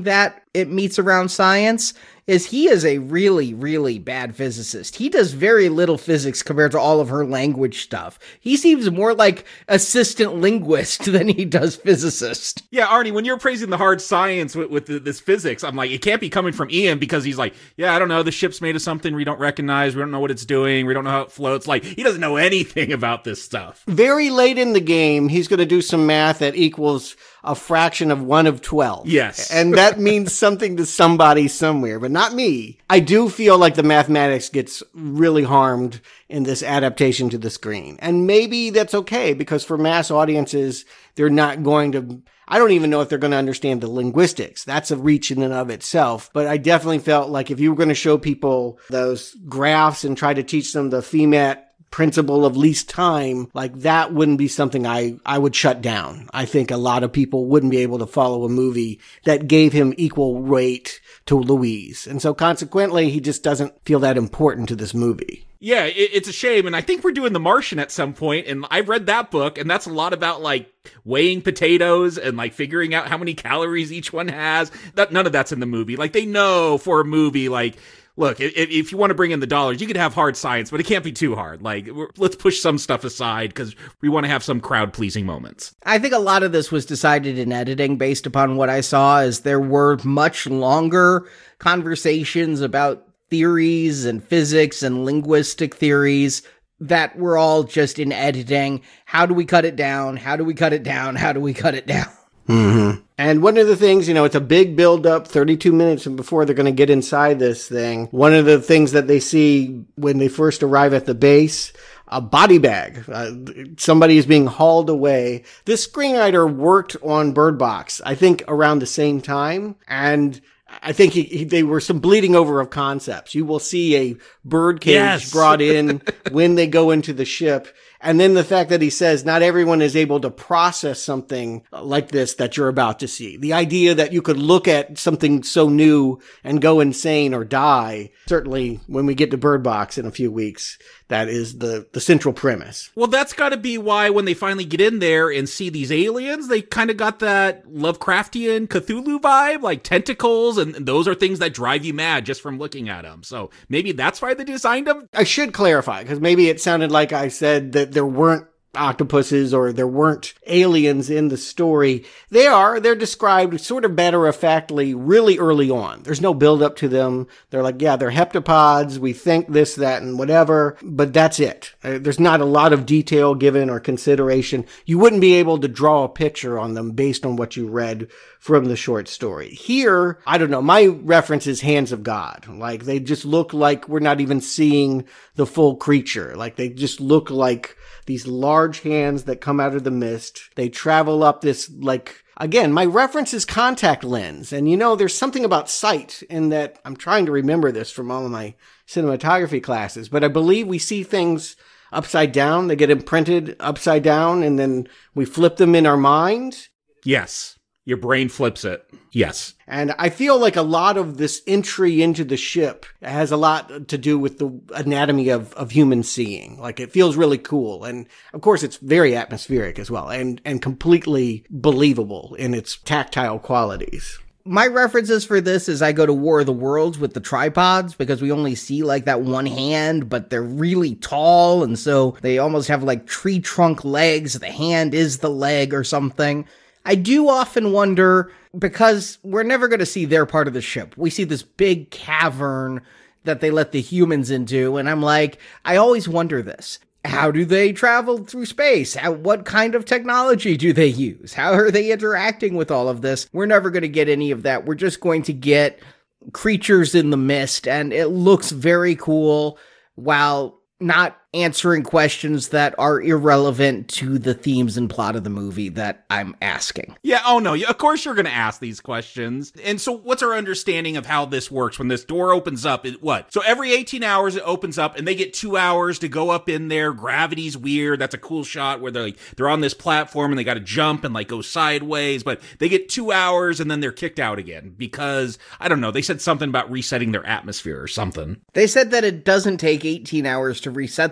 it meets around science is he is a really, really bad physicist. He does very little physics compared to all of her language stuff. He seems more like assistant linguist than he does physicist. Yeah, Arnie, when you're praising the hard science with, with the, this physics, I'm like, it can't be coming from Ian because he's like, yeah, I don't know, the ship's made of something we don't recognize, we don't know what it's doing, we don't know how it floats. Like, he doesn't know anything about this stuff. Very late in the game, he's going to do some math that equals a fraction of one of twelve. Yes. And that means something to somebody somewhere, but not me. I do feel like the mathematics gets really harmed in this adaptation to the screen. And maybe that's okay, because for mass audiences, they're not going to, I don't even know if they're going to understand the linguistics. That's a reach in and of itself. But I definitely felt like if you were going to show people those graphs and try to teach them the F E M A T principle of least time, like that wouldn't be something I, I would shut down. I think a lot of people wouldn't be able to follow a movie that gave him equal weight to Louise. And so consequently, he just doesn't feel that important to this movie. Yeah, it, it's a shame. And I think we're doing The Martian at some point, and I read that book, and that's a lot about like weighing potatoes and like figuring out how many calories each one has. That none of that's in the movie. Like they know for a movie, like, look, if, if you want to bring in the dollars, you could have hard science, but it can't be too hard. Like, let's push some stuff aside because we want to have some crowd-pleasing moments. I think a lot of this was decided in editing based upon what I saw, as there were much longer conversations about theories and physics and linguistic theories that were all just in editing. How do we cut it down? How do we cut it down? How do we cut it down? Mm-hmm. And one of the things, you know, it's a big build up, thirty-two minutes before they're going to get inside this thing. One of the things that they see when they first arrive at the base, a body bag. Uh, somebody is being hauled away. This screenwriter worked on Bird Box, I think around the same time. And I think he, he, they were some bleeding over of concepts. You will see a bird cage yes. brought in when they go into the ship. And then the fact that he says not everyone is able to process something like this that you're about to see. The idea that you could look at something so new and go insane or die. Certainly when we get to Bird Box in a few weeks, that is the, the central premise. Well, that's got to be why when they finally get in there and see these aliens, they kind of got that Lovecraftian Cthulhu vibe, like tentacles, and those are things that drive you mad just from looking at them. So maybe that's why they designed them. I should clarify, because maybe it sounded like I said that there weren't octopuses or there weren't aliens in the story. They are. They're described sort of matter-of-factly really early on. There's no build-up to them. They're like, yeah, they're heptapods. We think this, that, and whatever, but that's it. Uh, there's not a lot of detail given or consideration. You wouldn't be able to draw a picture on them based on what you read from the short story. Here, I don't know, my reference is Hands of God. Like, they just look like we're not even seeing the full creature. Like, they just look like these large hands that come out of the mist. They travel up this, like, again, my reference is contact lens. And you know, there's something about sight in that I'm trying to remember this from all of my cinematography classes, but I believe we see things upside down. They get imprinted upside down and then we flip them in our mind. Yes. Your brain flips it. Yes. And I feel like a lot of this entry into the ship has a lot to do with the anatomy of, of human seeing. Like, it feels really cool. And of course, it's very atmospheric as well and, and completely believable in its tactile qualities. My references for this is I go to War of the Worlds with the tripods because we only see like that one hand, but they're really tall. And so they almost have like tree trunk legs. The hand is the leg or something. I do often wonder, because we're never going to see their part of the ship. We see this big cavern that they let the humans into, and I'm like, I always wonder this. How do they travel through space? How, what kind of technology do they use? How are they interacting with all of this? We're never going to get any of that. We're just going to get creatures in the mist, and it looks very cool while not answering questions that are irrelevant to the themes and plot of the movie that I'm asking. Yeah, oh no, of course you're going to ask these questions. And so what's our understanding of how this works when this door opens up? It, what? So every eighteen hours it opens up and they get two hours to go up in there. Gravity's weird. That's a cool shot where they're like, they're on this platform and they got to jump and like go sideways, but they get two hours and then they're kicked out again because, I don't know, they said something about resetting their atmosphere or something. They said that it doesn't take eighteen hours to reset the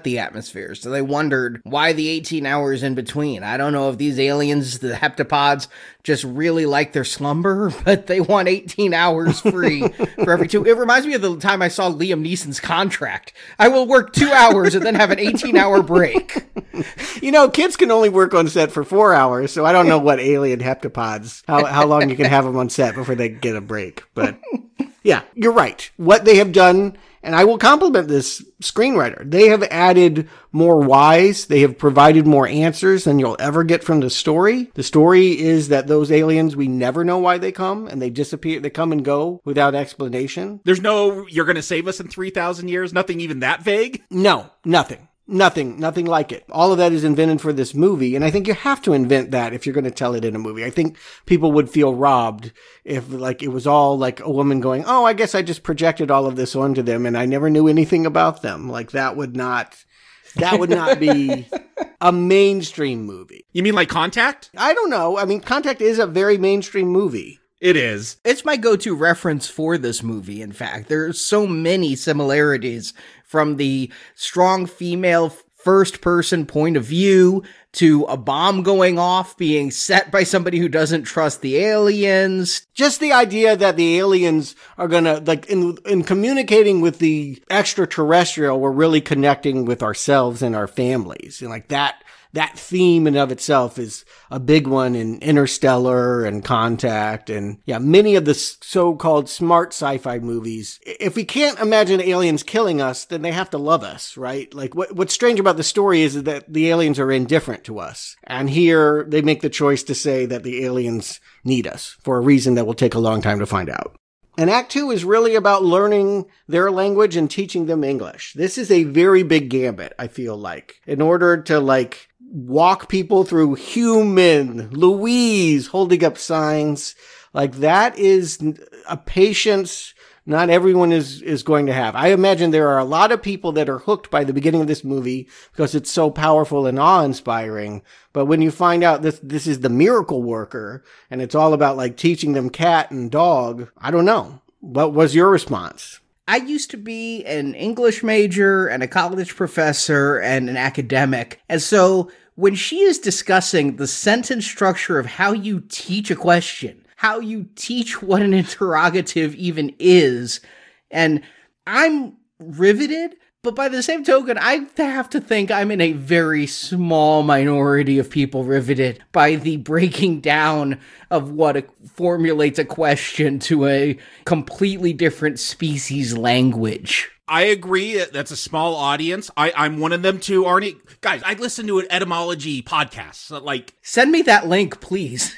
the atmosphere. So they wondered why the eighteen hours in between. I don't know if these aliens, the heptapods, just really like their slumber, but they want eighteen hours free for every two. It reminds me of the time I saw Liam Neeson's Contract. I will work two hours and then have an eighteen hour break. You know, kids can only work on set for four hours, so I don't know what alien heptapods, how, how long you can have them on set before they get a break. But yeah, you're right. What they have done, and I will compliment this screenwriter, they have added more whys. They have provided more answers than you'll ever get from the story. The story is that those aliens, we never know why they come, and they disappear. They come and go without explanation. There's no, you're going to save us in three thousand years? Nothing even that vague? No, nothing. Nothing, nothing like it. All of that is invented for this movie, and I think you have to invent that if you're going to tell it in a movie. I think people would feel robbed if, like, it was all like a woman going, oh, I guess I just projected all of this onto them and I never knew anything about them. Like, that would not, that would not be a mainstream movie. You mean like Contact? I don't know. I mean, Contact is a very mainstream movie. It is. It's my go-to reference for this movie, in fact. There's so many similarities from the strong female first-person point of view to a bomb going off being set by somebody who doesn't trust the aliens. Just the idea that the aliens are gonna, like, in, in communicating with the extraterrestrial, we're really connecting with ourselves and our families. And like that, that theme in of itself is a big one in Interstellar and Contact and, yeah, many of the so-called smart sci-fi movies. If we can't imagine aliens killing us, then they have to love us, right? Like, what, what's strange about the story is that the aliens are indifferent to us. And here, they make the choice to say that the aliens need us for a reason that will take a long time to find out. And Act Two is really about learning their language and teaching them English. This is a very big gambit, I feel like, in order to, like, walk people through human, Louise, holding up signs. Like, that is a patience not everyone is, is going to have. I imagine there are a lot of people that are hooked by the beginning of this movie because it's so powerful and awe-inspiring. But when you find out this, this is the miracle worker and it's all about, like, teaching them cat and dog, I don't know. What was your response? I used to be an English major and a college professor and an academic. And so when she is discussing the sentence structure of how you teach a question, how you teach what an interrogative even is, and I'm riveted, but by the same token, I have to think I'm in a very small minority of people riveted by the breaking down of what a, formulates a question to a completely different species language. I agree. That's a small audience. I, I'm one of them too, Arnie. Guys, I listen to an etymology podcast. So, like, send me that link, please.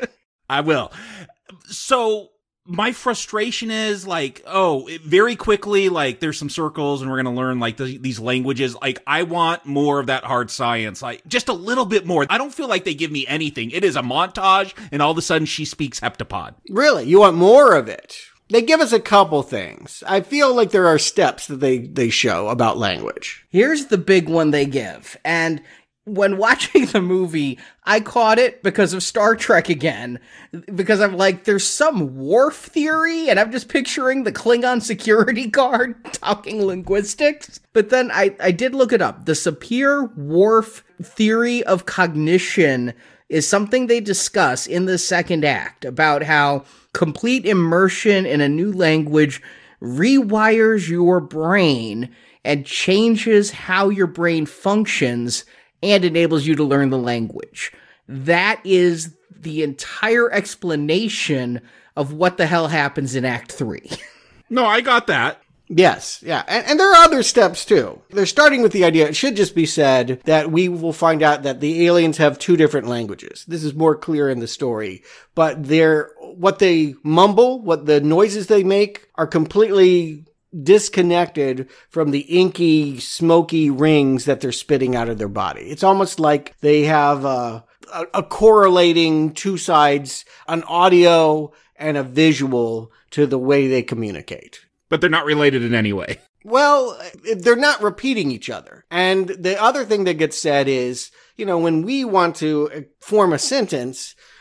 I will. So my frustration is, like, oh, it, very quickly, like, there's some circles and we're going to learn, like, the, these languages. Like, I want more of that hard science, like, just a little bit more. I don't feel like they give me anything. It is a montage and all of a sudden she speaks heptapod. Really? You want more of it? They give us a couple things. I feel like there are steps that they, they show about language. Here's the big one they give. And when watching the movie, I caught it because of Star Trek again. Because I'm like, there's some Worf theory, and I'm just picturing the Klingon security guard talking linguistics. But then I, I did look it up. The Sapir-Whorf theory of cognition is something they discuss in the second act about how complete immersion in a new language rewires your brain and changes how your brain functions and enables you to learn the language. That is the entire explanation of what the hell happens in Act three. No, I got that. Yes, yeah. And, and there are other steps, too. They're starting with the idea, it should just be said, that we will find out that the aliens have two different languages. This is more clear in the story. But they're, what they mumble, what the noises they make, are completely disconnected from the inky, smoky rings that they're spitting out of their body. It's almost like they have a, a, a correlating two sides, an audio and a visual to the way they communicate. But they're not related in any way. Well, they're not repeating each other. And the other thing that gets said is, you know, when we want to form a sentence,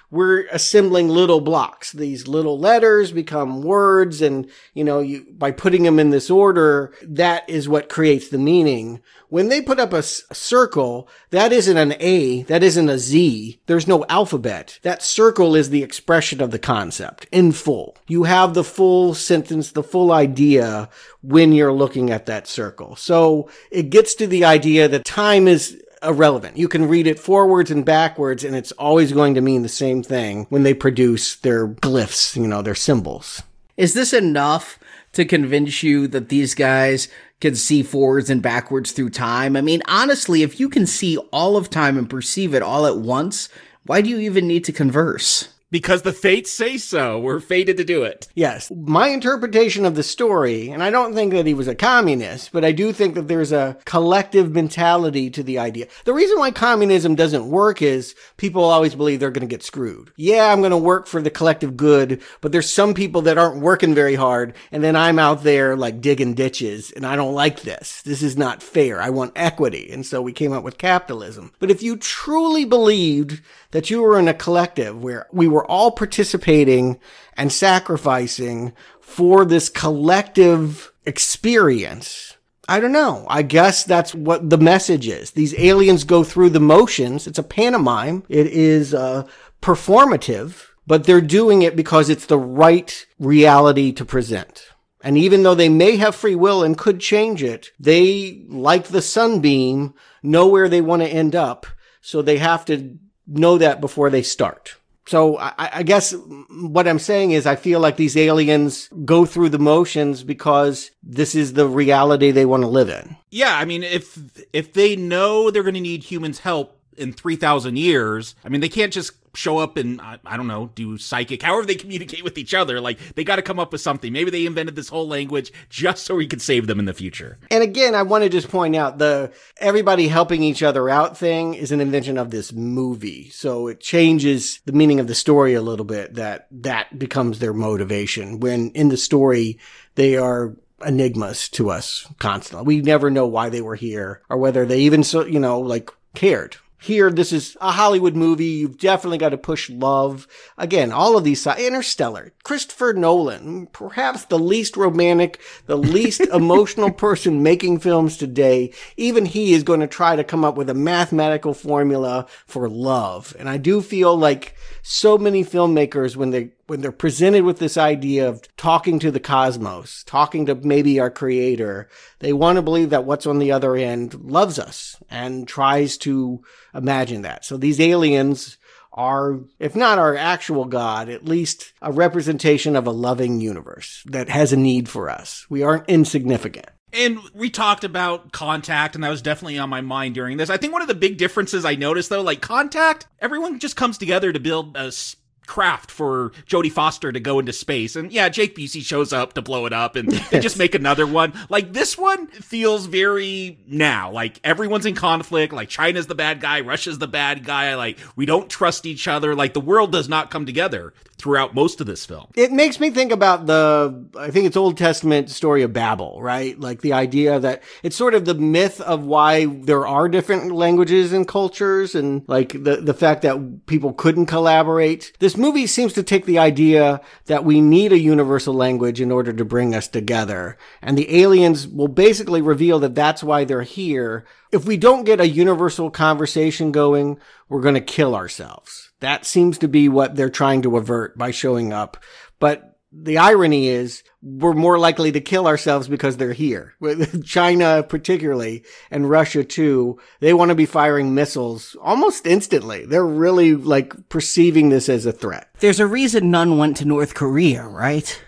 we're assembling little blocks. These little letters become words, and, you know, you, by putting them in this order, that is what creates the meaning. When they put up a, s- a circle, that isn't an A, that isn't a Z. There's no alphabet. That circle is the expression of the concept in full. You have the full sentence, the full idea when you're looking at that circle. So it gets to the idea that time is irrelevant. You can read it forwards and backwards, and it's always going to mean the same thing when they produce their glyphs, you know, their symbols. Is this enough to convince you that these guys can see forwards and backwards through time? I mean, honestly, if you can see all of time and perceive it all at once, why do you even need to converse? Because the fates say so. We're fated to do it. Yes. My interpretation of the story, and I don't think that he was a communist, but I do think that there's a collective mentality to the idea. The reason why communism doesn't work is people always believe they're going to get screwed. Yeah, I'm going to work for the collective good, but there's some people that aren't working very hard, and then I'm out there like digging ditches, and I don't like this. This is not fair. I want equity. And so we came up with capitalism. But if you truly believed that you were in a collective where we were all participating and sacrificing for this collective experience, I don't know. I guess that's what the message is. These aliens go through the motions. It's a pantomime. It is uh, performative, but they're doing it because it's the right reality to present. And even though they may have free will and could change it, they, like the sunbeam, know where they want to end up. So they have to know that before they start. So I, I guess what I'm saying is I feel like these aliens go through the motions because this is the reality they want to live in. Yeah, I mean, if if they know they're going to need humans' help in three thousand years, I mean, they can't just show up and, I, I don't know, do psychic, however they communicate with each other. Like, they got to come up with something. Maybe they invented this whole language just so we could save them in the future. And again, I want to just point out the everybody helping each other out thing is an invention of this movie. So it changes the meaning of the story a little bit, that that becomes their motivation. When in the story, they are enigmas to us constantly. We never know why they were here or whether they even, so you know, like cared. Here, this is a Hollywood movie. You've definitely got to push love. Again, all of these, Interstellar, Christopher Nolan, perhaps the least romantic, the least emotional person making films today. Even he is going to try to come up with a mathematical formula for love. And I do feel like so many filmmakers, when they when they're presented with this idea of talking to the cosmos, talking to maybe our creator, they want to believe that what's on the other end loves us and tries to imagine that. So these aliens are, if not our actual God, at least a representation of a loving universe that has a need for us. We aren't insignificant. And we talked about Contact, and that was definitely on my mind during this. I think one of the big differences I noticed, though, like Contact, everyone just comes together to build a craft for Jodie Foster to go into space. And yeah, Jake Busey shows up to blow it up, and yes. They just make another one. Like, this one feels very now. Like, everyone's in conflict. Like, China's the bad guy. Russia's the bad guy. Like, we don't trust each other. Like, the world does not come together throughout most of this film. It makes me think about the, I think it's Old Testament story of Babel, right? Like the idea that it's sort of the myth of why there are different languages and cultures, and like the, the fact that people couldn't collaborate. This movie seems to take the idea that we need a universal language in order to bring us together. And the aliens will basically reveal that that's why they're here. If we don't get a universal conversation going, we're going to kill ourselves. That seems to be what they're trying to avert by showing up. But the irony is we're more likely to kill ourselves because they're here. China particularly, and Russia too, they want to be firing missiles almost instantly. They're really like perceiving this as a threat. There's a reason none went to North Korea, right?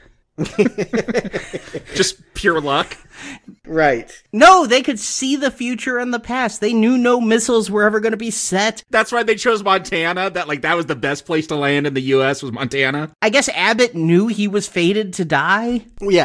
Just pure luck. Right. No, they could see the future and the past. They knew no missiles were ever going to be set. That's why they chose Montana. That like that was the best place to land in the U S was Montana. I guess Abbott knew he was fated to die. Yes.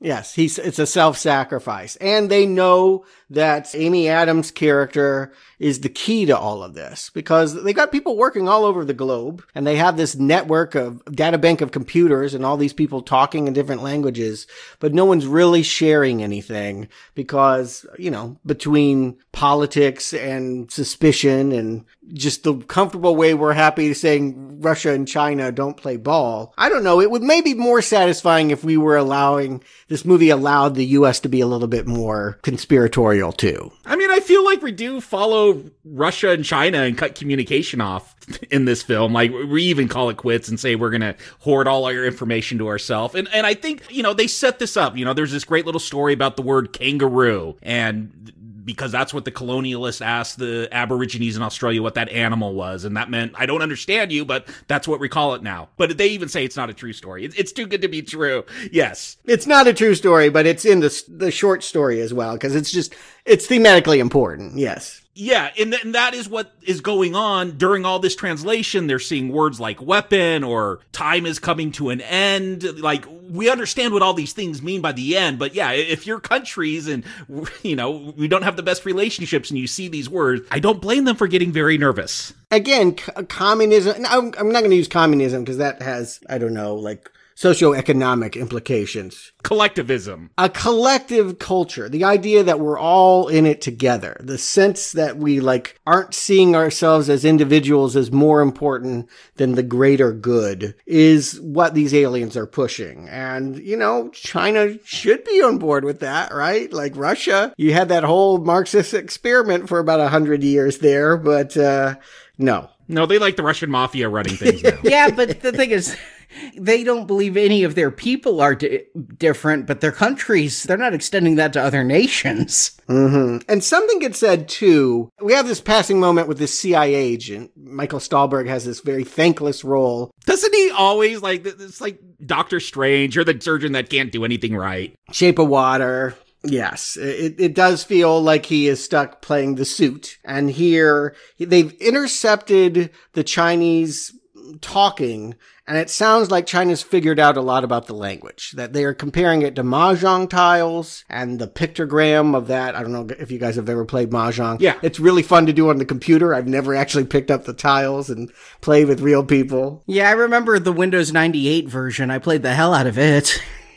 Yes, he's it's a self-sacrifice. And they know that Amy Adams' character is the key to all of this because they got people working all over the globe and they have this network of data bank of computers and all these people talking in different languages, but no one's really sharing anything because, you know, between politics and suspicion and just the comfortable way we're happy saying Russia and China don't play ball. I don't know. It would maybe be more satisfying if we were allowing this movie allowed the U S to be a little bit more conspiratorial too. I mean, I feel like we do follow Russia and China and cut communication off in this film. Like, we even call it quits and say we're going to hoard all our information to ourselves. And and I think, you know, they set this up. You know, there's this great little story about the word kangaroo, and because that's what the colonialists asked the Aborigines in Australia what that animal was. And that meant, I don't understand you, but that's what we call it now. But they even say it's not a true story. It's, it's too good to be true. Yes. It's not a true story, but it's in the, the short story as well, because it's just, it's thematically important. Yes. Yeah, and, th- and that is what is going on during all this translation. They're seeing words like weapon or time is coming to an end. Like, we understand what all these things mean by the end, but yeah, if your countries and, you know, we don't have the best relationships and you see these words, I don't blame them for getting very nervous. Again, c- communism, I'm, I'm not going to use communism because that has, I don't know, like, socioeconomic implications. Collectivism. A collective culture. The idea that we're all in it together. The sense that we like aren't seeing ourselves as individuals as more important than the greater good is what these aliens are pushing. And, you know, China should be on board with that, right? Like Russia, you had that whole Marxist experiment for about a hundred years there, but, uh, no. No, they like the Russian mafia running things now. Yeah, but the thing is, they don't believe any of their people are di- different, but their countries, they're not extending that to other nations. Mm-hmm. And something gets said, too. We have this passing moment with this C I A agent. Michael Stahlberg has this very thankless role. Doesn't he always, like, it's like Doctor Strange or the surgeon that can't do anything right? Shape of Water. Yes, it, it does feel like he is stuck playing the suit. And here, they've intercepted the Chinese talking, and it sounds like China's figured out a lot about the language, that they are comparing it to Mahjong tiles and the pictogram of that. I don't know if you guys have ever played Mahjong. Yeah. It's really fun to do on the computer. I've never actually picked up the tiles and played with real people. Yeah, I remember the Windows ninety-eight version. I played the hell out of it.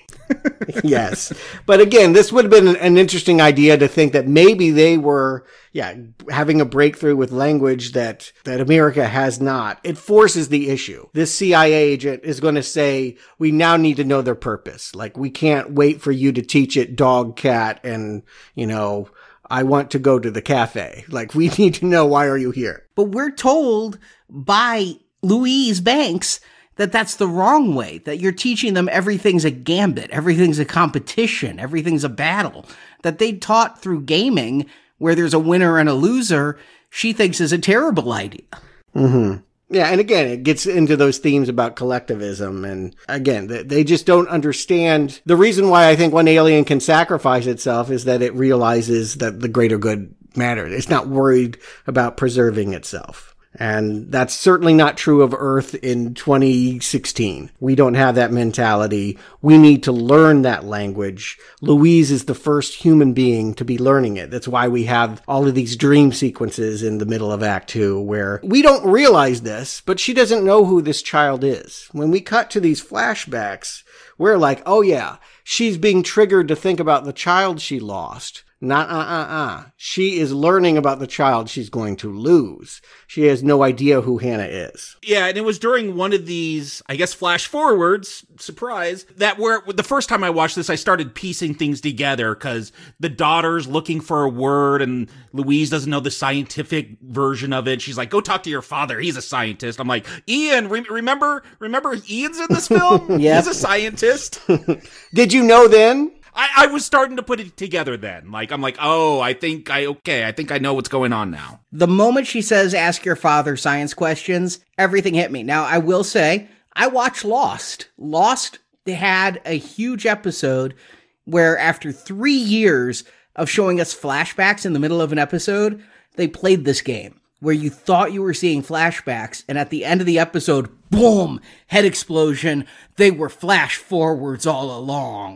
Yes. But again, this would have been an interesting idea to think that maybe they were, yeah, having a breakthrough with language that, that America has not. It forces the issue. This C I A agent is going to say, we now need to know their purpose. Like, we can't wait for you to teach it dog, cat, and, you know, I want to go to the cafe. Like, we need to know, why are you here? But we're told by Louise Banks that that's the wrong way, that you're teaching them everything's a gambit, everything's a competition, everything's a battle, that they taught through gaming where there's a winner and a loser, she thinks is a terrible idea. Mm-hmm. Yeah, and again, it gets into those themes about collectivism, and again, they just don't understand. The reason why I think one alien can sacrifice itself is that it realizes that the greater good matters. It's not worried about preserving itself. And that's certainly not true of Earth in twenty sixteen. We don't have that mentality. We need to learn that language. Louise is the first human being to be learning it. That's why we have all of these dream sequences in the middle of Act Two where we don't realize this, but she doesn't know who this child is. When we cut to these flashbacks, we're like, oh yeah, she's being triggered to think about the child she lost. Not uh-uh-uh. She is learning about the child she's going to lose. She has no idea who Hannah is. Yeah, and it was during one of these, I guess, flash forwards, surprise, that where the first time I watched this, I started piecing things together because the daughter's looking for a word and Louise doesn't know the scientific version of it. She's like, go talk to your father. He's a scientist. I'm like, Ian, re- remember, remember Ian's in this film? Yep. He's a scientist. Did you know then? I, I was starting to put it together then. Like, I'm like, oh, I think I, okay, I think I know what's going on now. The moment she says, ask your father science questions, everything hit me. Now, I will say, I watched Lost. Lost had a huge episode where after three years of showing us flashbacks in the middle of an episode, they played this game where you thought you were seeing flashbacks, and at the end of the episode, boom, head explosion, they were flash forwards all along.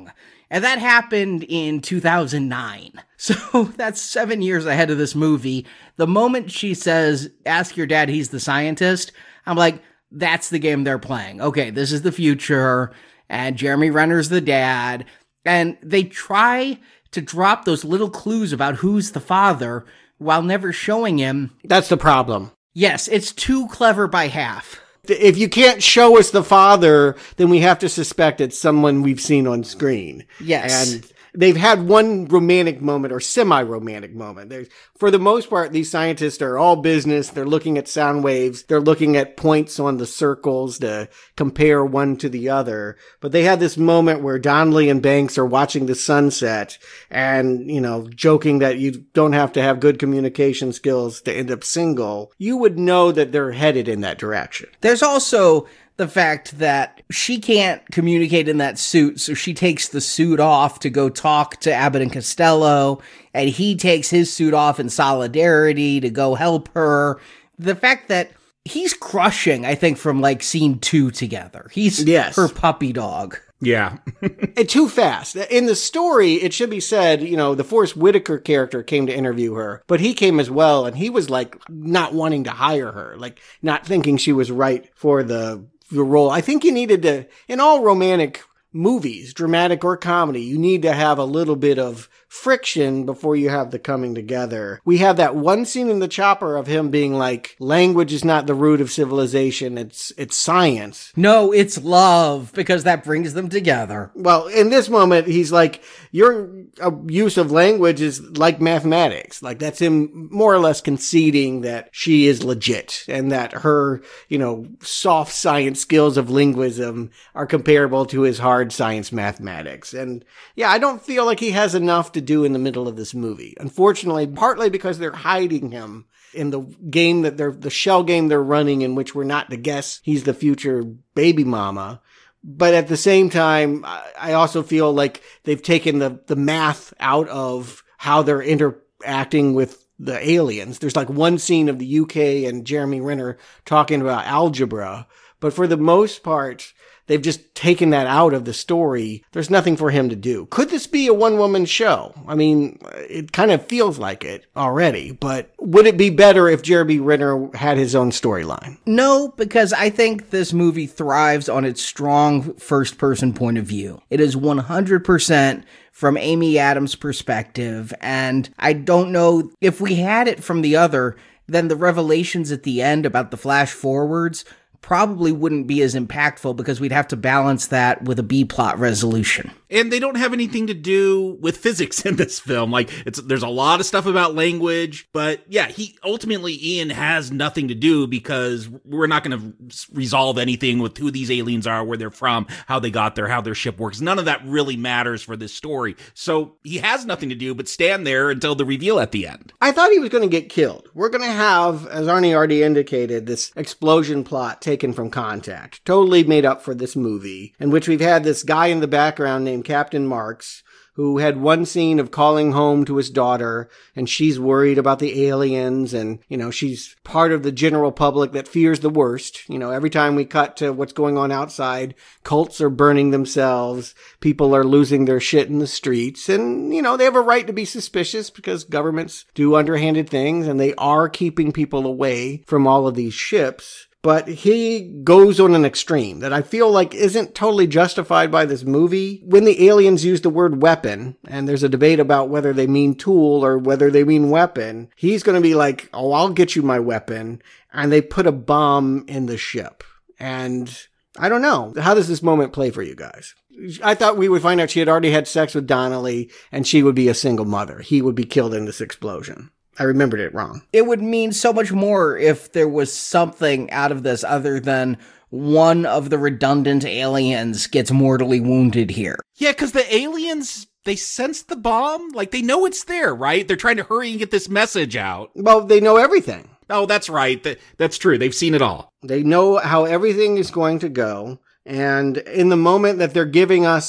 And that happened in two thousand nine. So that's seven years ahead of this movie. The moment she says, ask your dad, he's the scientist, I'm like, that's the game they're playing. Okay, this is the future, and Jeremy Renner's the dad. And they try to drop those little clues about who's the father while never showing him. That's the problem. Yes, it's too clever by half. If you can't show us the father, then we have to suspect it's someone we've seen on screen. Yes. And they've had one romantic moment or semi-romantic moment. There's, for the most part, these scientists are all business. They're looking at sound waves. They're looking at points on the circles to compare one to the other. But they had this moment where Donnelly and Banks are watching the sunset and, you know, joking that you don't have to have good communication skills to end up single. You would know that they're headed in that direction. There's also the fact that she can't communicate in that suit, so she takes the suit off to go talk to Abbott and Costello, and he takes his suit off in solidarity to go help her. The fact that he's crushing, I think, from like scene two together. He's yes. her puppy dog. Yeah. And too fast. In the story, it should be said, you know, the Forrest Whitaker character came to interview her, but he came as well, and he was like not wanting to hire her, like not thinking she was right for the the role. I think you needed to, in all romantic movies, dramatic or comedy, you need to have a little bit of friction before you have the coming together. We have that one scene in the chopper of him being like, language is not the root of civilization, it's it's science. No, it's love, because that brings them together. Well, in this moment, he's like, your uh, use of language is like mathematics. Like, that's him more or less conceding that she is legit and that her, you know, soft science skills of linguism are comparable to his hard science mathematics. And yeah, I don't feel like he has enough to do in the middle of this movie. Unfortunately, partly because they're hiding him in the game that they're, the shell game they're running, in which we're not to guess he's the future baby mama. But at the same time, I also feel like they've taken the, the math out of how they're interacting with the aliens. There's like one scene of the U K and Jeremy Renner talking about algebra, but for the most part, they've just taken that out of the story. There's nothing for him to do. Could this be a one-woman show? I mean, it kind of feels like it already, but would it be better if Jeremy Renner had his own storyline? No, because I think this movie thrives on its strong first-person point of view. It is one hundred percent from Amy Adams' perspective, and I don't know if we had it from the other, then the revelations at the end about the flash forwards probably wouldn't be as impactful, because we'd have to balance that with a B-plot resolution. And they don't have anything to do with physics in this film. Like, it's there's a lot of stuff about language, but yeah, he ultimately, Ian has nothing to do, because we're not going to resolve anything with who these aliens are, where they're from, how they got there, how their ship works. None of that really matters for this story. So he has nothing to do but stand there until the reveal at the end. I thought he was going to get killed. We're going to have, as Arnie already indicated, this explosion plot taken from Contact, totally made up for this movie, in which we've had this guy in the background named Captain Marks, who had one scene of calling home to his daughter, and she's worried about the aliens, and, you know, she's part of the general public that fears the worst. You know, every time we cut to what's going on outside, cults are burning themselves, people are losing their shit in the streets, and, you know, they have a right to be suspicious, because governments do underhanded things, and they are keeping people away from all of these ships. But he goes on an extreme that I feel like isn't totally justified by this movie. When the aliens use the word weapon, and there's a debate about whether they mean tool or whether they mean weapon, he's going to be like, oh, I'll get you my weapon. And they put a bomb in the ship. And I don't know. How does this moment play for you guys? I thought we would find out she had already had sex with Donnelly, and she would be a single mother. He would be killed in this explosion. I remembered it wrong. It would mean so much more if there was something out of this other than one of the redundant aliens gets mortally wounded here. Yeah, because the aliens, they sense the bomb. Like, they know it's there, right? They're trying to hurry and get this message out. Well, they know everything. Oh, that's right. That, that's true. They've seen it all. They know how everything is going to go. And in the moment that they're giving us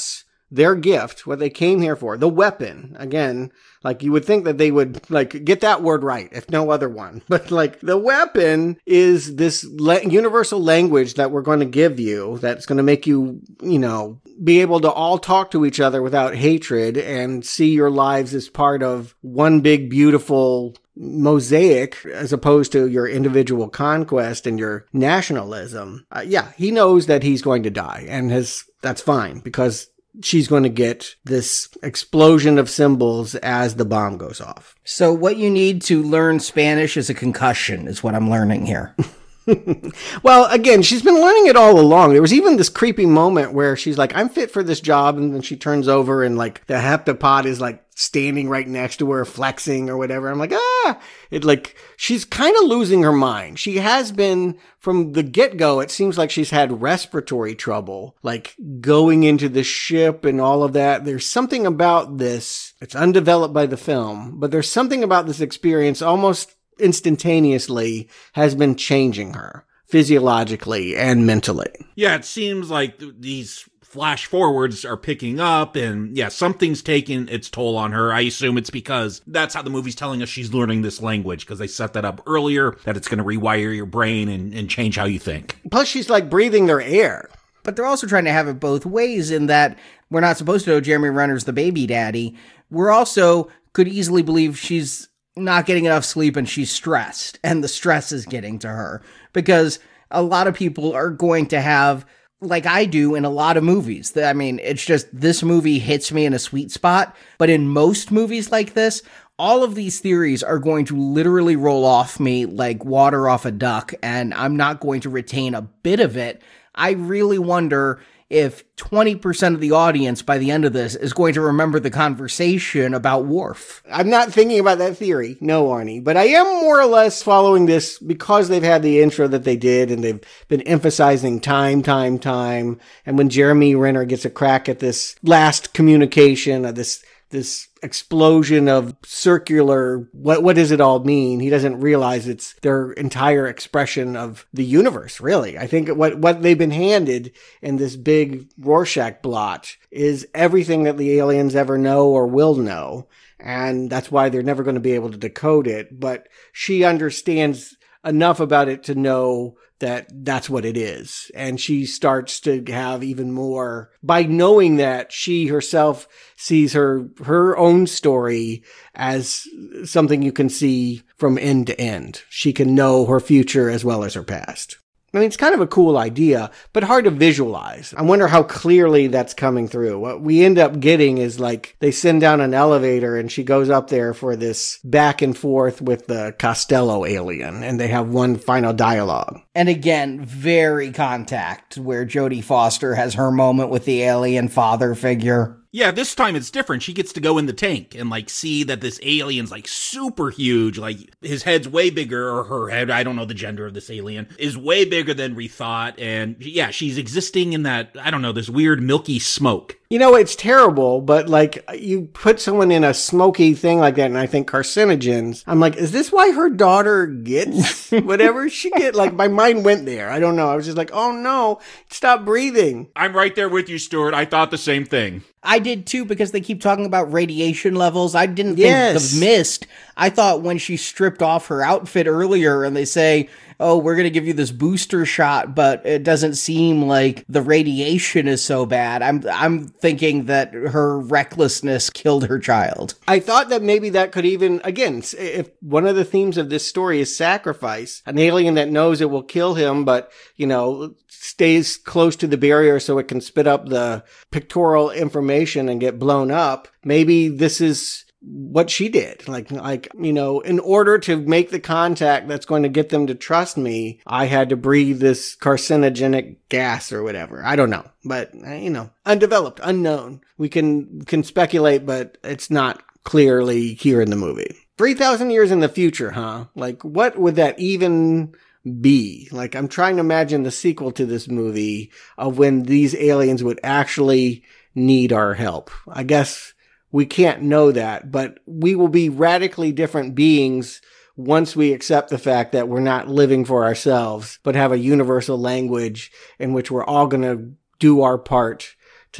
their gift, what they came here for, the weapon. Again, like you would think that they would like get that word right, if no other one. But like the weapon is this le- universal language that we're going to give you that's going to make you, you know, be able to all talk to each other without hatred and see your lives as part of one big, beautiful mosaic as opposed to your individual conquest and your nationalism. Uh, yeah, he knows that he's going to die, and his that's fine because she's going to get this explosion of symbols as the bomb goes off. So what you need to learn Spanish is a concussion, is what I'm learning here. Well, again, she's been learning it all along. There was even this creepy moment where she's like, I'm fit for this job. And then she turns over and like the heptapod is like standing right next to her, flexing or whatever. I'm like, ah, it like, she's kind of losing her mind. She has been from the get-go. It seems like she's had respiratory trouble, like going into the ship and all of that. There's something about this. It's undeveloped by the film, but there's something about this experience almost instantaneously has been changing her physiologically and mentally. Yeah, it seems like th- these flash forwards are picking up, and yeah, something's taking its toll on her. I assume it's because that's how the movie's telling us she's learning this language, because they set that up earlier, that it's going to rewire your brain and, and change how you think. Plus, she's like breathing their air. But they're also trying to have it both ways in that we're not supposed to know Jeremy Renner's the baby daddy. We're also could easily believe she's not getting enough sleep and she's stressed, and the stress is getting to her, because a lot of people are going to have, like I do in a lot of movies. I mean, it's just this movie hits me in a sweet spot, but in most movies like this, all of these theories are going to literally roll off me like water off a duck, and I'm not going to retain a bit of it. I really wonder if twenty percent of the audience by the end of this is going to remember the conversation about Worf. I'm not thinking about that theory, no, Arnie, but I am more or less following this because they've had the intro that they did, and they've been emphasizing time, time, time. And when Jeremy Renner gets a crack at this last communication, uh, this this explosion of circular, what what does it all mean? He doesn't realize it's their entire expression of the universe, really. I think what, what they've been handed in this big Rorschach blot is everything that the aliens ever know or will know. And that's why they're never going to be able to decode it. But she understands enough about it to know that that's what it is. And she starts to have even more, by knowing that she herself sees her, her own story as something you can see from end to end. She can know her future as well as her past. I mean, it's kind of a cool idea, but hard to visualize. I wonder how clearly that's coming through. What we end up getting is like they send down an elevator and she goes up there for this back and forth with the Costello alien, and they have one final dialogue. And again, very Contact, where Jodie Foster has her moment with the alien father figure. Yeah, this time it's different. She gets to go in the tank and, like, see that this alien's, like, super huge. Like, his head's way bigger, or her head, I don't know the gender of this alien, is way bigger than we thought. And, yeah, she's existing in that, I don't know, this weird milky smoke. You know, it's terrible, but, like, you put someone in a smoky thing like that, and I think carcinogens, I'm like, is this why her daughter gets whatever she get? Like, my mind went there. I don't know. I was just like, oh, no, stop breathing. I'm right there with you, Stuart. I thought the same thing. I did too, because they keep talking about radiation levels. I didn't yes. think of mist. I thought when she stripped off her outfit earlier and they say, oh, we're going to give you this booster shot, but it doesn't seem like the radiation is so bad. I'm I'm thinking that her recklessness killed her child. I thought that maybe that could even, again, if one of the themes of this story is sacrifice, an alien that knows it will kill him, but, you know, stays close to the barrier so it can spit up the pictorial information and get blown up. Maybe this is what she did. Like, like, you know, in order to make the contact that's going to get them to trust me, I had to breathe this carcinogenic gas or whatever. I don't know. But, you know, undeveloped, unknown. We can, can speculate, but it's not clearly here in the movie. three thousand years in the future, huh? Like, what would that even be? Like, I'm trying to imagine the sequel to this movie of when these aliens would actually need our help. I guess we can't know that, but we will be radically different beings once we accept the fact that we're not living for ourselves, but have a universal language in which we're all going to do our part to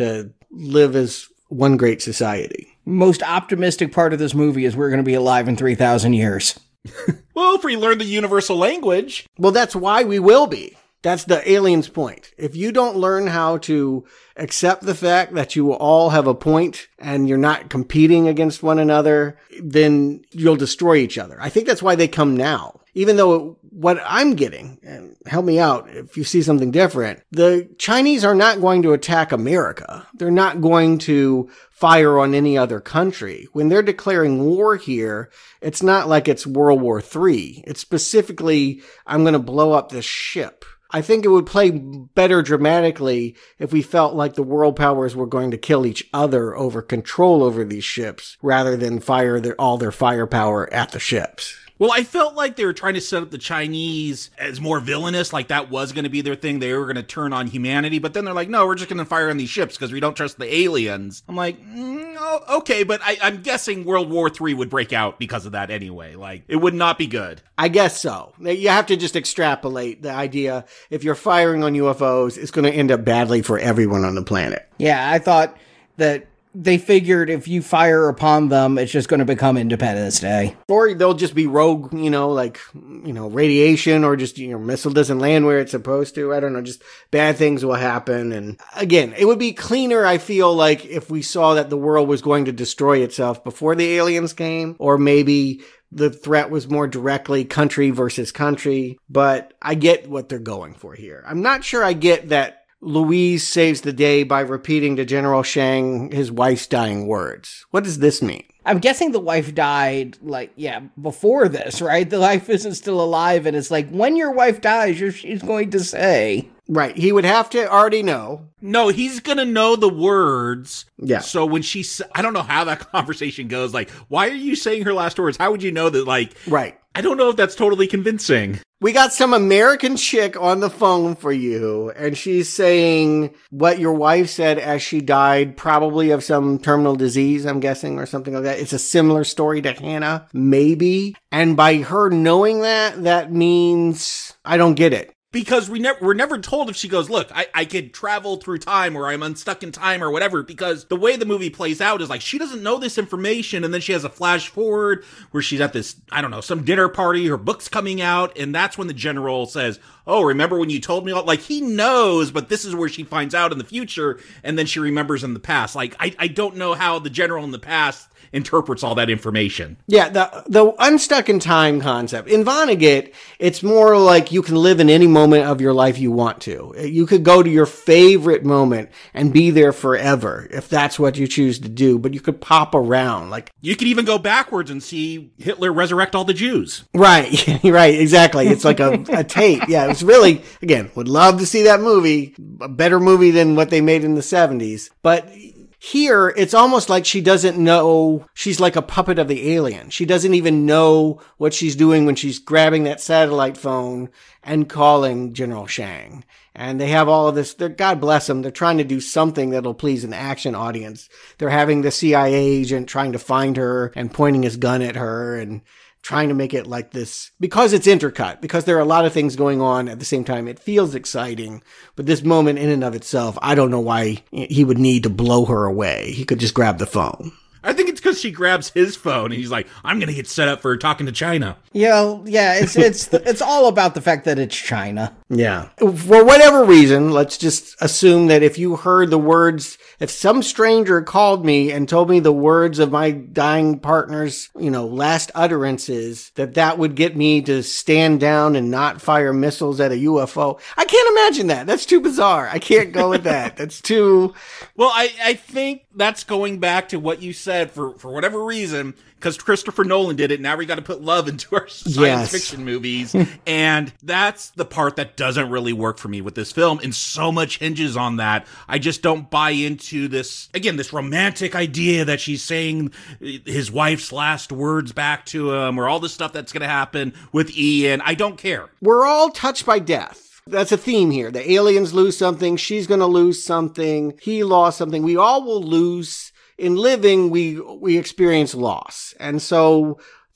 live as one great society. Most optimistic part of this movie is we're going to be alive in three thousand years. Well, if we learn the universal language. Well, that's why we will be. That's the alien's point. If you don't learn how to accept the fact that you all have a point and you're not competing against one another, then you'll destroy each other. I think that's why they come now. Even though what I'm getting, and help me out if you see something different, the Chinese are not going to attack America. They're not going to fire on any other country. When they're declaring war here, it's not like it's World War Three. It's specifically, I'm going to blow up this ship. I think it would play better dramatically if we felt like the world powers were going to kill each other over control over these ships rather than fire their, all their firepower at the ships. Well, I felt like they were trying to set up the Chinese as more villainous, like that was going to be their thing. They were going to turn on humanity, but then they're like, no, we're just going to fire on these ships because we don't trust the aliens. I'm like, mm, oh, okay, but I, I'm guessing World War Three would break out because of that anyway. Like, it would not be good. I guess so. You have to just extrapolate the idea. If you're firing on U F Os, it's going to end up badly for everyone on the planet. Yeah, I thought that they figured if you fire upon them, it's just going to become Independence Day. Or they'll just be rogue, you know, like, you know, radiation, or just, you know, missile doesn't land where it's supposed to. I don't know, just bad things will happen. And again, it would be cleaner, I feel like, if we saw that the world was going to destroy itself before the aliens came, or maybe the threat was more directly country versus country. But I get what they're going for here. I'm not sure I get that Louise saves the day by repeating to General Shang his wife's dying words. What does this mean? I'm guessing the wife died, like, yeah, before this, right? The wife isn't still alive, and it's like, when your wife dies, she's going to say. Right, he would have to already know. No, he's gonna know the words. Yeah. So when she, I don't know how that conversation goes. Like, why are you saying her last words? How would you know that? Like, right. I don't know if that's totally convincing. We got some American chick on the phone for you, and she's saying what your wife said as she died, probably of some terminal disease, I'm guessing, or something like that. It's a similar story to Hannah, maybe. And by her knowing that, that means I don't get it. Because we never, we're never told if she goes, look, I, I could travel through time, or I'm unstuck in time, or whatever, because the way the movie plays out is like, she doesn't know this information, and then she has a flash forward where she's at this, I don't know, some dinner party, her book's coming out, and that's when the general says, oh, remember when you told me all, like, he knows, but this is where she finds out in the future, and then she remembers in the past. Like, I, I don't know how the general in the past interprets all that information. Yeah, the the unstuck in time concept. In Vonnegut, it's more like you can live in any moment of your life you want to. You could go to your favorite moment and be there forever if that's what you choose to do, but you could pop around. Like, you could even go backwards and see Hitler resurrect all the Jews. Right, right, exactly. It's like a, a tape. Yeah, it's really, again, would love to see that movie. A better movie than what they made in the seventies. But here, it's almost like she doesn't know, she's like a puppet of the alien. She doesn't even know what she's doing when she's grabbing that satellite phone and calling General Shang. And they have all of this, God bless them, they're trying to do something that'll please an action audience. They're having the C I A agent trying to find her and pointing his gun at her and trying to make it like this, because it's intercut, because there are a lot of things going on at the same time. It feels exciting, but this moment in and of itself, I don't know why he would need to blow her away. He could just grab the phone. I think it's because she grabs his phone and he's like, I'm going to get set up for talking to China. Yeah, yeah, it's it's it's all about the fact that it's China. Yeah. For whatever reason, let's just assume that if you heard the words, if some stranger called me and told me the words of my dying partner's, you know, last utterances, that that would get me to stand down and not fire missiles at a U F O. I can't imagine that. That's too bizarre. I can't go with that. That's too... Well, I, I think that's going back to what you said for, for whatever reason, because Christopher Nolan did it. Now we got to put love into our science yes. fiction movies. And that's the part that doesn't really work for me with this film. And so much hinges on that. I just don't buy into this, again, this romantic idea that she's saying his wife's last words back to him, or all this stuff that's going to happen with Ian. I don't care. We're all touched by death. That's a theme here. The aliens lose something. She's going to lose something. He lost something. We all will lose. In living, we we experience loss. And so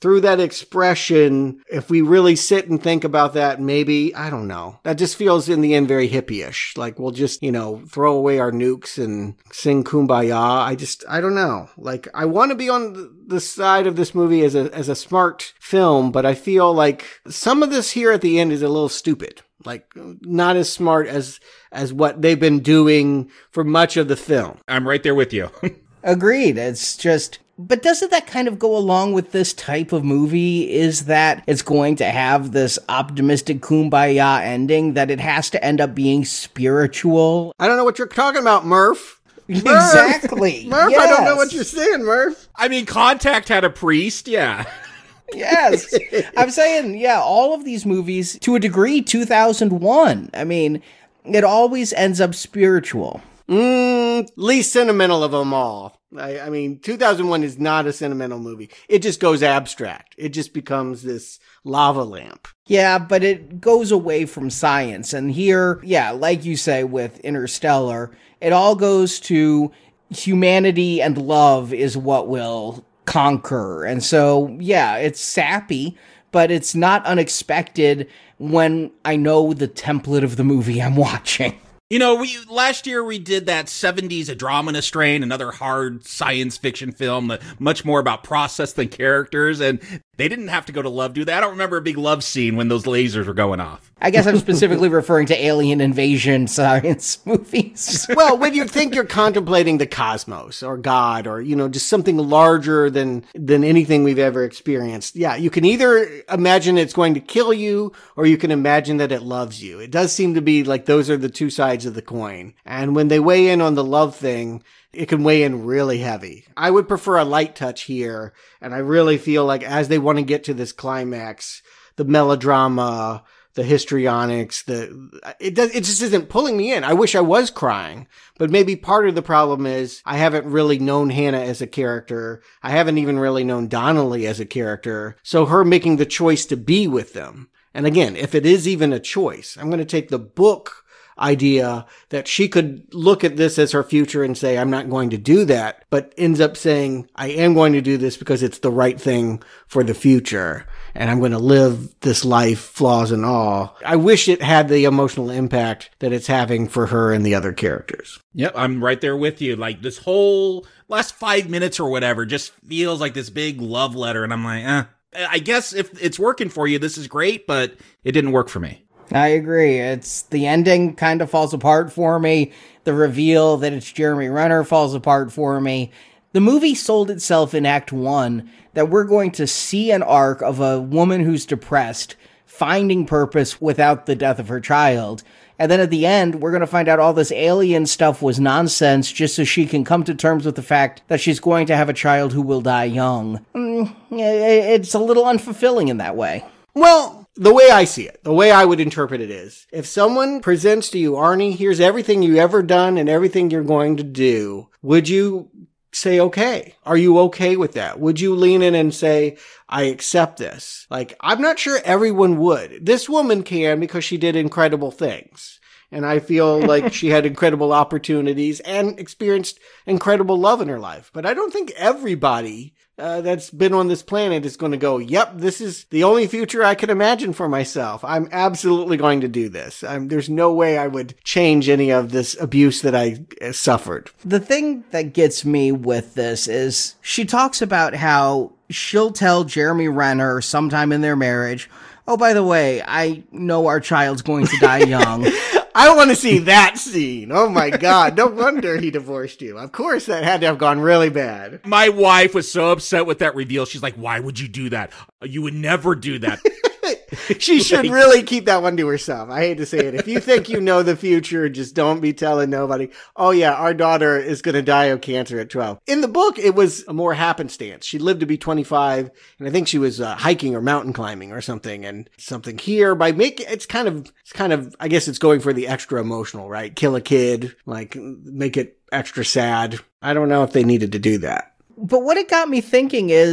through that expression, if we really sit and think about that, maybe, I don't know. That just feels in the end very hippie-ish. Like we'll just, you know, throw away our nukes and sing Kumbaya. I just, I don't know. Like I want to be on the side of this movie as a, as a smart film, but I feel like some of this here at the end is a little stupid. Like not as smart as, as what they've been doing for much of the film. I'm right there with you. Agreed. It's just, but doesn't that kind of go along with this type of movie, is that it's going to have this optimistic kumbaya ending, that it has to end up being spiritual? I don't know what you're talking about, Murph. Murph. Exactly. Murph, yes. I don't know what you're saying, Murph. I mean, Contact had a priest, yeah. Yes. I'm saying, yeah, all of these movies, to a degree, two thousand one. I mean, it always ends up spiritual. Mm, least sentimental of them all. I, I mean, two thousand one is not a sentimental movie. It just goes abstract. It just becomes this lava lamp. Yeah, but it goes away from science. And here, yeah, like you say with Interstellar, it all goes to humanity and love is what will conquer. And so, yeah, it's sappy, but it's not unexpected when I know the template of the movie I'm watching. You know, we last year we did that seventies A Drama in a Strain, another hard science fiction film, that much more about process than characters, and they didn't have to go to love, do that. I don't remember a big love scene when those lasers were going off. I guess I'm specifically referring to alien invasion science movies. Well, when you think you're contemplating the cosmos or God or, you know, just something larger than than anything we've ever experienced. Yeah, you can either imagine it's going to kill you or you can imagine that it loves you. It does seem to be like those are the two sides of the coin. And when they weigh in on the love thing, it can weigh in really heavy. I would prefer a light touch here. And I really feel like as they want to get to this climax, the melodrama, the histrionics, the, it does, it just isn't pulling me in. I wish I was crying, but maybe part of the problem is I haven't really known Hannah as a character. I haven't even really known Donnelly as a character. So her making the choice to be with them. And again, if it is even a choice, I'm going to take the book idea that she could look at this as her future and say, I'm not going to do that, but ends up saying, I am going to do this because it's the right thing for the future. And I'm going to live this life, flaws and all. I wish it had the emotional impact that it's having for her and the other characters. Yep, I'm right there with you. Like this whole last five minutes or whatever just feels like this big love letter. And I'm like, eh, I guess if it's working for you, this is great, but it didn't work for me. I agree. It's the ending kind of falls apart for me. The reveal that it's Jeremy Renner falls apart for me. The movie sold itself in Act One that we're going to see an arc of a woman who's depressed, finding purpose without the death of her child. And then at the end, we're going to find out all this alien stuff was nonsense just so she can come to terms with the fact that she's going to have a child who will die young. Mm, it's a little unfulfilling in that way. Well, the way I see it, the way I would interpret it is, if someone presents to you, Arnie, here's everything you've ever done and everything you're going to do, would you say, okay? Are you okay with that? Would you lean in and say, I accept this? Like, I'm not sure everyone would. This woman can because she did incredible things. And I feel like she had incredible opportunities and experienced incredible love in her life. But I don't think everybody uh, that's been on this planet is going to go, yep, this is the only future I can imagine for myself. I'm absolutely going to do this. I'm, there's no way I would change any of this abuse that I uh, suffered. The thing that gets me with this is she talks about how she'll tell Jeremy Renner sometime in their marriage, oh, by the way, I know our child's going to die young. I want to see that scene. Oh my God. No wonder he divorced you. Of course that had to have gone really bad. My wife was so upset with that reveal. She's like, why would you do that? You would never do that. She should really keep that one to herself. I hate to say it. If you think you know the future, just don't be telling nobody, oh yeah, our daughter is going to die of cancer at twelve. In the book, it was a more happenstance. She lived to be twenty-five, and I think she was uh, hiking or mountain climbing or something. And something here by making, it's kind of, it's kind of, I guess it's going for the extra emotional, right? Kill a kid, like make it extra sad. I don't know if they needed to do that. But what it got me thinking is,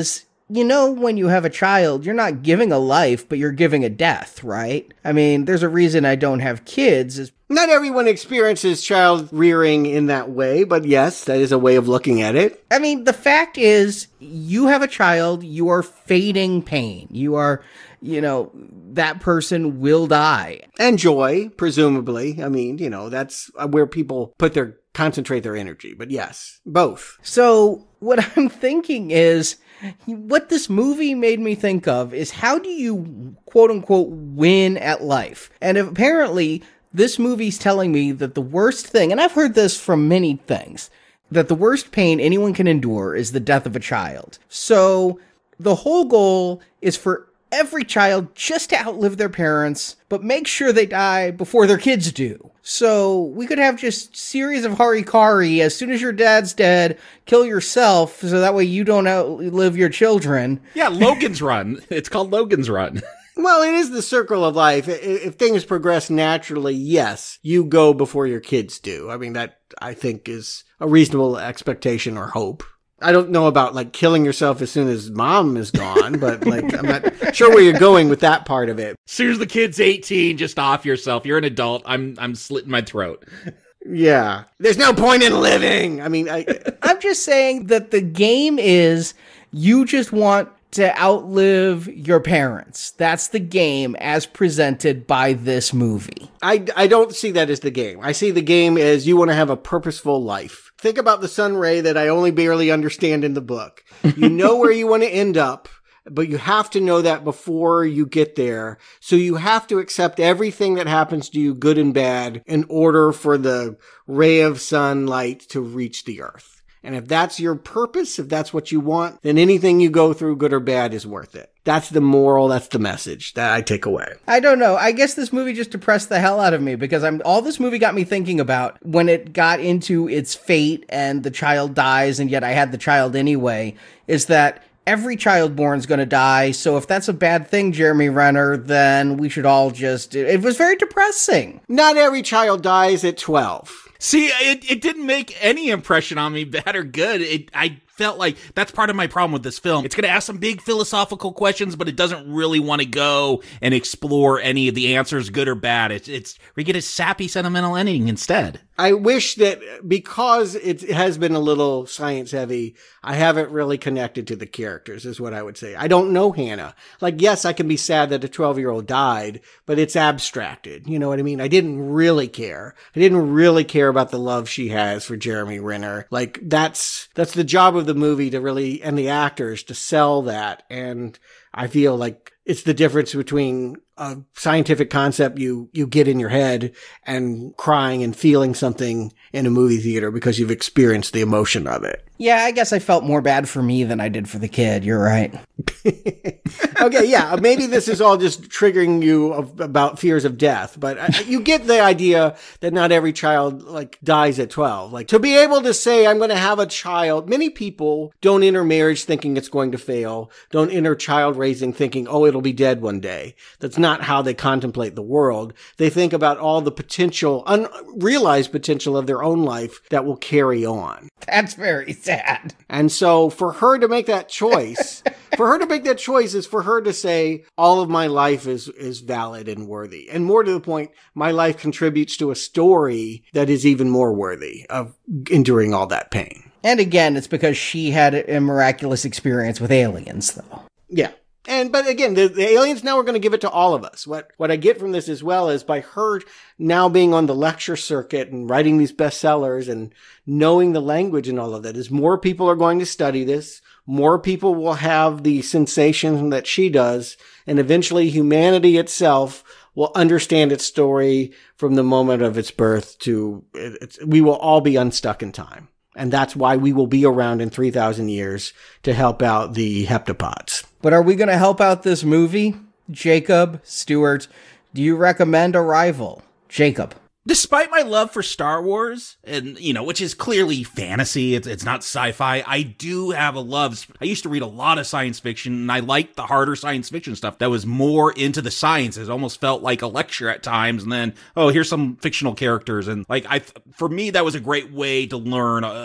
you know, when you have a child, you're not giving a life, but you're giving a death, right? I mean, there's a reason I don't have kids. Is Not everyone experiences child rearing in that way, but yes, that is a way of looking at it. I mean, the fact is, you have a child, you are fading pain. You are, you know, that person will die. And joy, presumably. I mean, you know, that's where people put their, concentrate their energy. But yes, both. So what I'm thinking is, what this movie made me think of is, how do you, quote unquote, win at life? And if apparently this movie's telling me that the worst thing, and I've heard this from many things, that the worst pain anyone can endure is the death of a child. So the whole goal is for every child just to outlive their parents, but make sure they die before their kids do. So we could have just series of harikari. As soon as your dad's dead, kill yourself, so that way you don't outlive your children. Yeah, Logan's Run. It's called Logan's Run. Well, it is the circle of life. If things progress naturally, yes, you go before your kids do. I mean, that, I think, is a reasonable expectation or hope. I don't know about, like, killing yourself as soon as mom is gone, but, like, I'm not sure where you're going with that part of it. As soon as the kid's eighteen, just off yourself. You're an adult. I'm I'm slitting my throat. Yeah. There's no point in living. I mean, I... I'm just saying that the game is, you just want to outlive your parents. That's the game as presented by this movie. I, I don't see that as the game. I see the game as you want to have a purposeful life. Think about the sun ray that I only barely understand in the book. You know where you want to end up, but you have to know that before you get there. So you have to accept everything that happens to you, good and bad, in order for the ray of sunlight to reach the earth. And if that's your purpose, if that's what you want, then anything you go through, good or bad, is worth it. That's the moral, that's the message that I take away. I don't know. I guess this movie just depressed the hell out of me, because I'm all this movie got me thinking about when it got into its fate and the child dies, and yet I had the child anyway, is that every child born is going to die. So if that's a bad thing, Jeremy Renner, then we should all just... It was very depressing. Not every child dies at twelve. See, it, it didn't make any impression on me, bad or good. It, I felt like that's part of my problem with this film. It's going to ask some big philosophical questions, but it doesn't really want to go and explore any of the answers, good or bad. It's, it's we get a sappy, sentimental ending instead. I wish that because it has been a little science heavy, I haven't really connected to the characters, is what I would say. I don't know Hannah. Like, yes, I can be sad that a twelve-year-old died, but it's abstracted. You know what I mean? I didn't really care. I didn't really care about the love she has for Jeremy Renner. Like, that's, that's the job of the movie to really, and the actors to sell that. And I feel like it's the difference between a scientific concept you, you get in your head and crying and feeling something in a movie theater because you've experienced the emotion of it. Yeah, I guess I felt more bad for me than I did for the kid. You're right. Okay, yeah, maybe this is all just triggering you of, about fears of death, but uh, you get the idea that not every child, like, dies at twelve. Like, to be able to say, I'm going to have a child, many people don't enter marriage thinking it's going to fail, don't enter child raising thinking, oh, it'll be dead one day. That's not how they contemplate the world. They think about all the potential, unrealized potential of their own life that will carry on. That's very sad. And so for her to make that choice, for her to make that choice is for her to say, all of my life is, is valid and worthy. And more to the point, my life contributes to a story that is even more worthy of enduring all that pain. And again, it's because she had a miraculous experience with aliens, though. Yeah. And, but again, the, the aliens now are going to give it to all of us. What, what I get from this as well is by her now being on the lecture circuit and writing these bestsellers and knowing the language and all of that is more people are going to study this. More people will have the sensation that she does. And eventually humanity itself will understand its story from the moment of its birth to it's, we will all be unstuck in time. And that's why we will be around in three thousand years to help out the heptapods. But are we going to help out this movie? Jacob, Stuart, do you recommend Arrival? Jacob. Despite my love for Star Wars, and, you know, which is clearly fantasy, it's, it's not sci-fi, I do have a love. I used to read a lot of science fiction, and I liked the harder science fiction stuff that was more into the science. It almost felt like a lecture at times, and then, oh, here's some fictional characters. And, like, I, for me, that was a great way to learn a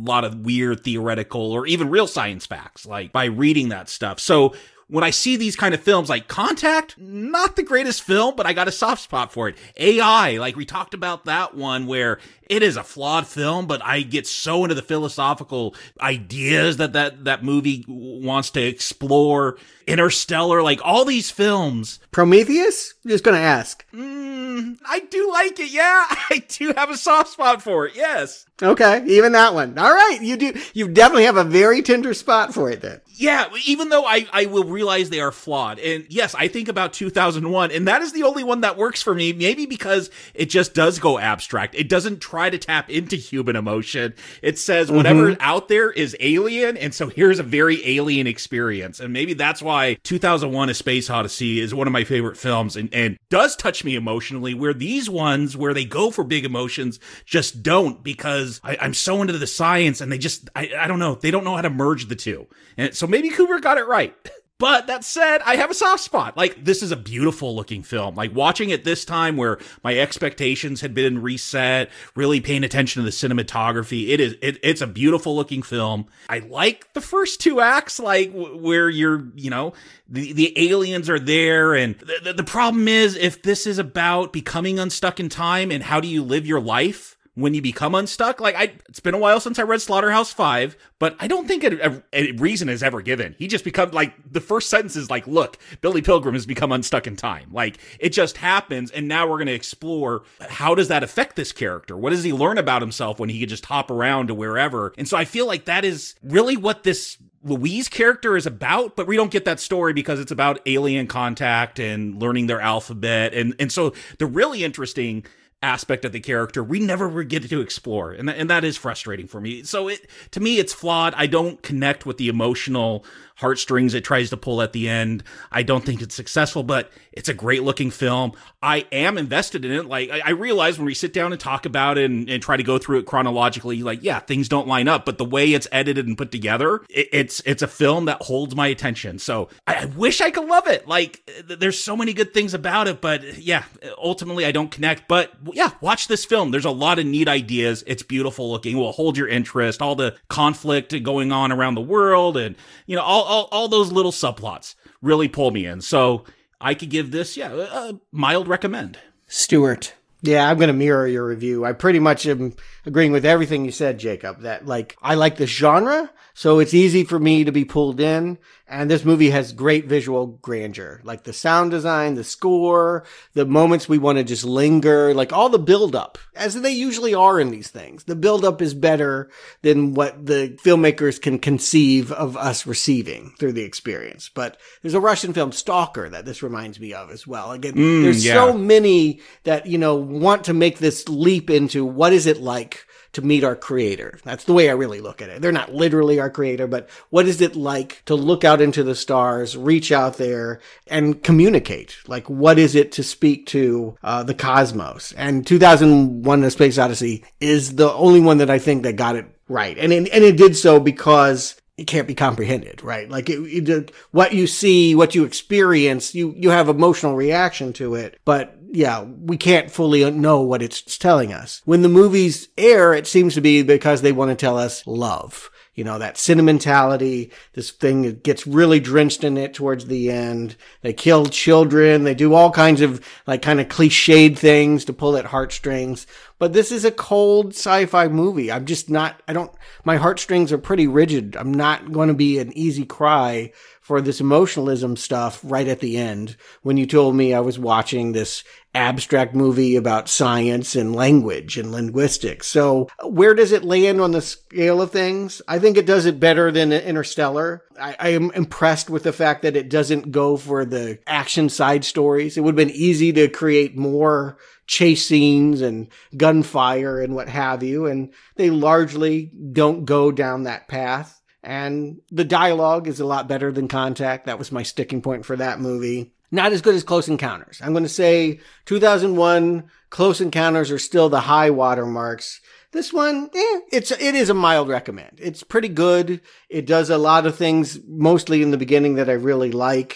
lot of weird theoretical or even real science facts, like by reading that stuff. So when I see these kind of films like Contact, not the greatest film, but I got a soft spot for it. A I, like we talked about that one where it is a flawed film, but I get so into the philosophical ideas that that, that movie wants to explore. Interstellar, like all these films. Prometheus? Just gonna ask. Mm, I do like it, yeah. I do have a soft spot for it, yes. Okay, even that one. All right, you do. You definitely have a very tender spot for it then. Yeah, even though I, I will realize they are flawed. And yes, I think about two thousand one, and that is the only one that works for me, maybe because it just does go abstract. It doesn't try to tap into human emotion. It says whatever mm-hmm. out there is alien, and so here's a very alien experience. And maybe that's why two thousand one A Space Odyssey is one of my favorite films and, and does touch me emotionally, where these ones, where they go for big emotions, just don't, because I, I'm so into the science, and they just, I, I don't know, they don't know how to merge the two. And so maybe Kubrick got it right. But that said, I have a soft spot. Like, this is a beautiful looking film. Like, watching it this time where my expectations had been reset, really paying attention to the cinematography. It is, it, it's a beautiful looking film. I like the first two acts, like, w- where you're, you know, the, the aliens are there. And the, the, the problem is, if this is about becoming unstuck in time and how do you live your life when you become unstuck, like I, it's been a while since I read Slaughterhouse Five, but I don't think a, a, a reason is ever given. He just becomes like, the first sentence is like, look, Billy Pilgrim has become unstuck in time. Like, it just happens. And now we're going to explore, how does that affect this character? What does he learn about himself when he can just hop around to wherever? And so I feel like that is really what this Louise character is about, but we don't get that story because it's about alien contact and learning their alphabet. And, and so the really interesting aspect of the character we never get to explore, and th- and that is frustrating for me. So it, to me, it's flawed. I don't connect with the emotional heartstrings it tries to pull at the end. I don't think it's successful, but it's a great looking film. I am invested in it. Like, I, I realize when we sit down and talk about it and, and try to go through it chronologically, like, yeah, things don't line up, but the way it's edited and put together, it, it's it's a film that holds my attention. So I, I wish I could love it. Like, th- there's so many good things about it, but yeah, ultimately I don't connect. But yeah, watch this film. There's a lot of neat ideas. It's beautiful looking. It will hold your interest. All the conflict going on around the world, and, you know, all all, all those little subplots really pull me in. So I could give this, yeah, a mild recommend. Stuart. Yeah, I'm going to mirror your review. I pretty much am agreeing with everything you said, Jacob, that, like, I like this genre, so it's easy for me to be pulled in. And this movie has great visual grandeur, like the sound design, the score, the moments we want to just linger, like all the buildup, as they usually are in these things. The buildup is better than what the filmmakers can conceive of us receiving through the experience. But there's a Russian film, Stalker, that this reminds me of as well. Again, mm, there's yeah. so many that, you know, want to make this leap into what is it like to meet our creator. That's the way I really look at it. They're not literally our creator, but what is it like to look out into the stars, reach out there, and communicate? Like, what is it to speak to uh, the cosmos? And two thousand one A Space Odyssey is the only one that I think that got it right. And it, and it did so because it can't be comprehended, right? Like, it, it, what you see, what you experience, you, you have emotional reaction to it, but yeah, we can't fully know what it's telling us. When the movies air, it seems to be because they want to tell us love. You know, that sentimentality, this thing that gets really drenched in it towards the end. They kill children. They do all kinds of, like, kind of cliched things to pull at heartstrings. But this is a cold sci-fi movie. I'm just not, I don't, my heartstrings are pretty rigid. I'm not going to be an easy cry for this emotionalism stuff right at the end when you told me I was watching this abstract movie about science and language and linguistics. So where does it land on the scale of things? I think it does it better than Interstellar. I, I am impressed with the fact that it doesn't go for the action side stories. It would have been easy to create more chase scenes and gunfire and what have you, and they largely don't go down that path. And the dialogue is a lot better than Contact. That was my sticking point for that movie. Not as good as Close Encounters. I'm going to say two thousand one, Close Encounters are still the high watermarks. This one, eh, it's, it is a mild recommend. It's pretty good. It does a lot of things, mostly in the beginning, that I really like.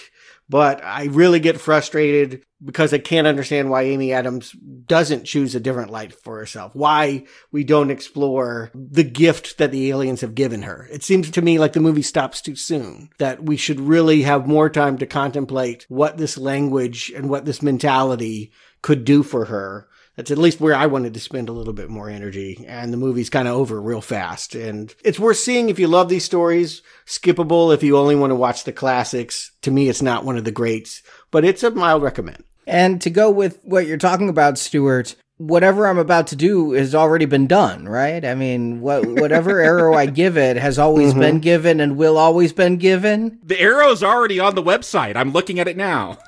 but I really get frustrated because I can't understand why Amy Adams doesn't choose a different light for herself. Why we don't explore the gift that the aliens have given her. It seems to me like the movie stops too soon, that we should really have more time to contemplate what this language and what this mentality could do for her. That's at least where I wanted to spend a little bit more energy, and the movie's kind of over real fast. And it's worth seeing if you love these stories, skippable if you only want to watch the classics. To me, it's not one of the greats, but it's a mild recommend. And to go with what you're talking about, Stuart, whatever I'm about to do has already been done, right? I mean, what, whatever arrow I give it has always mm-hmm. been given and will always been given. The arrow's already on the website. I'm looking at it now.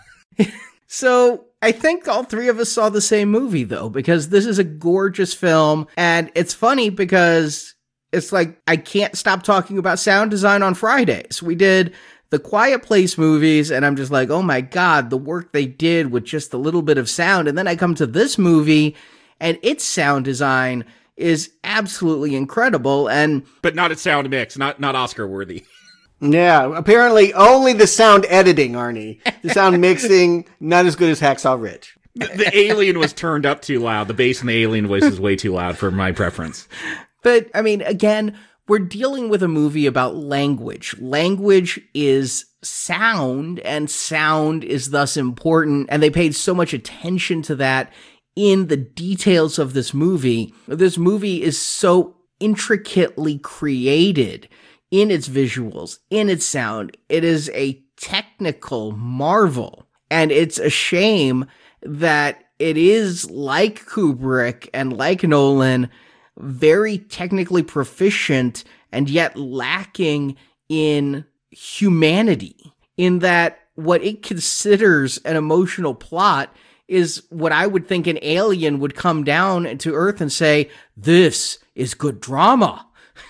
So I think all three of us saw the same movie, though, because this is a gorgeous film. And it's funny because it's like I can't stop talking about sound design on Fridays. We did the Quiet Place movies, and I'm just like, oh my God, the work they did with just a little bit of sound. And then I come to this movie, and its sound design is absolutely incredible. And But not its sound mix, not, not Oscar worthy. Yeah, apparently only the sound editing, Arnie. The sound mixing, not as good as Hacksaw Ridge. The, the alien was turned up too loud. The bass in the alien voice is way too loud for my preference. But, I mean, again, we're dealing with a movie about language. Language is sound, and sound is thus important, and they paid so much attention to that in the details of this movie. This movie is so intricately created in its visuals, in its sound. It is a technical marvel. And it's a shame that it is, like Kubrick and like Nolan, very technically proficient and yet lacking in humanity, in that what it considers an emotional plot is what I would think an alien would come down to Earth and say, this is good drama.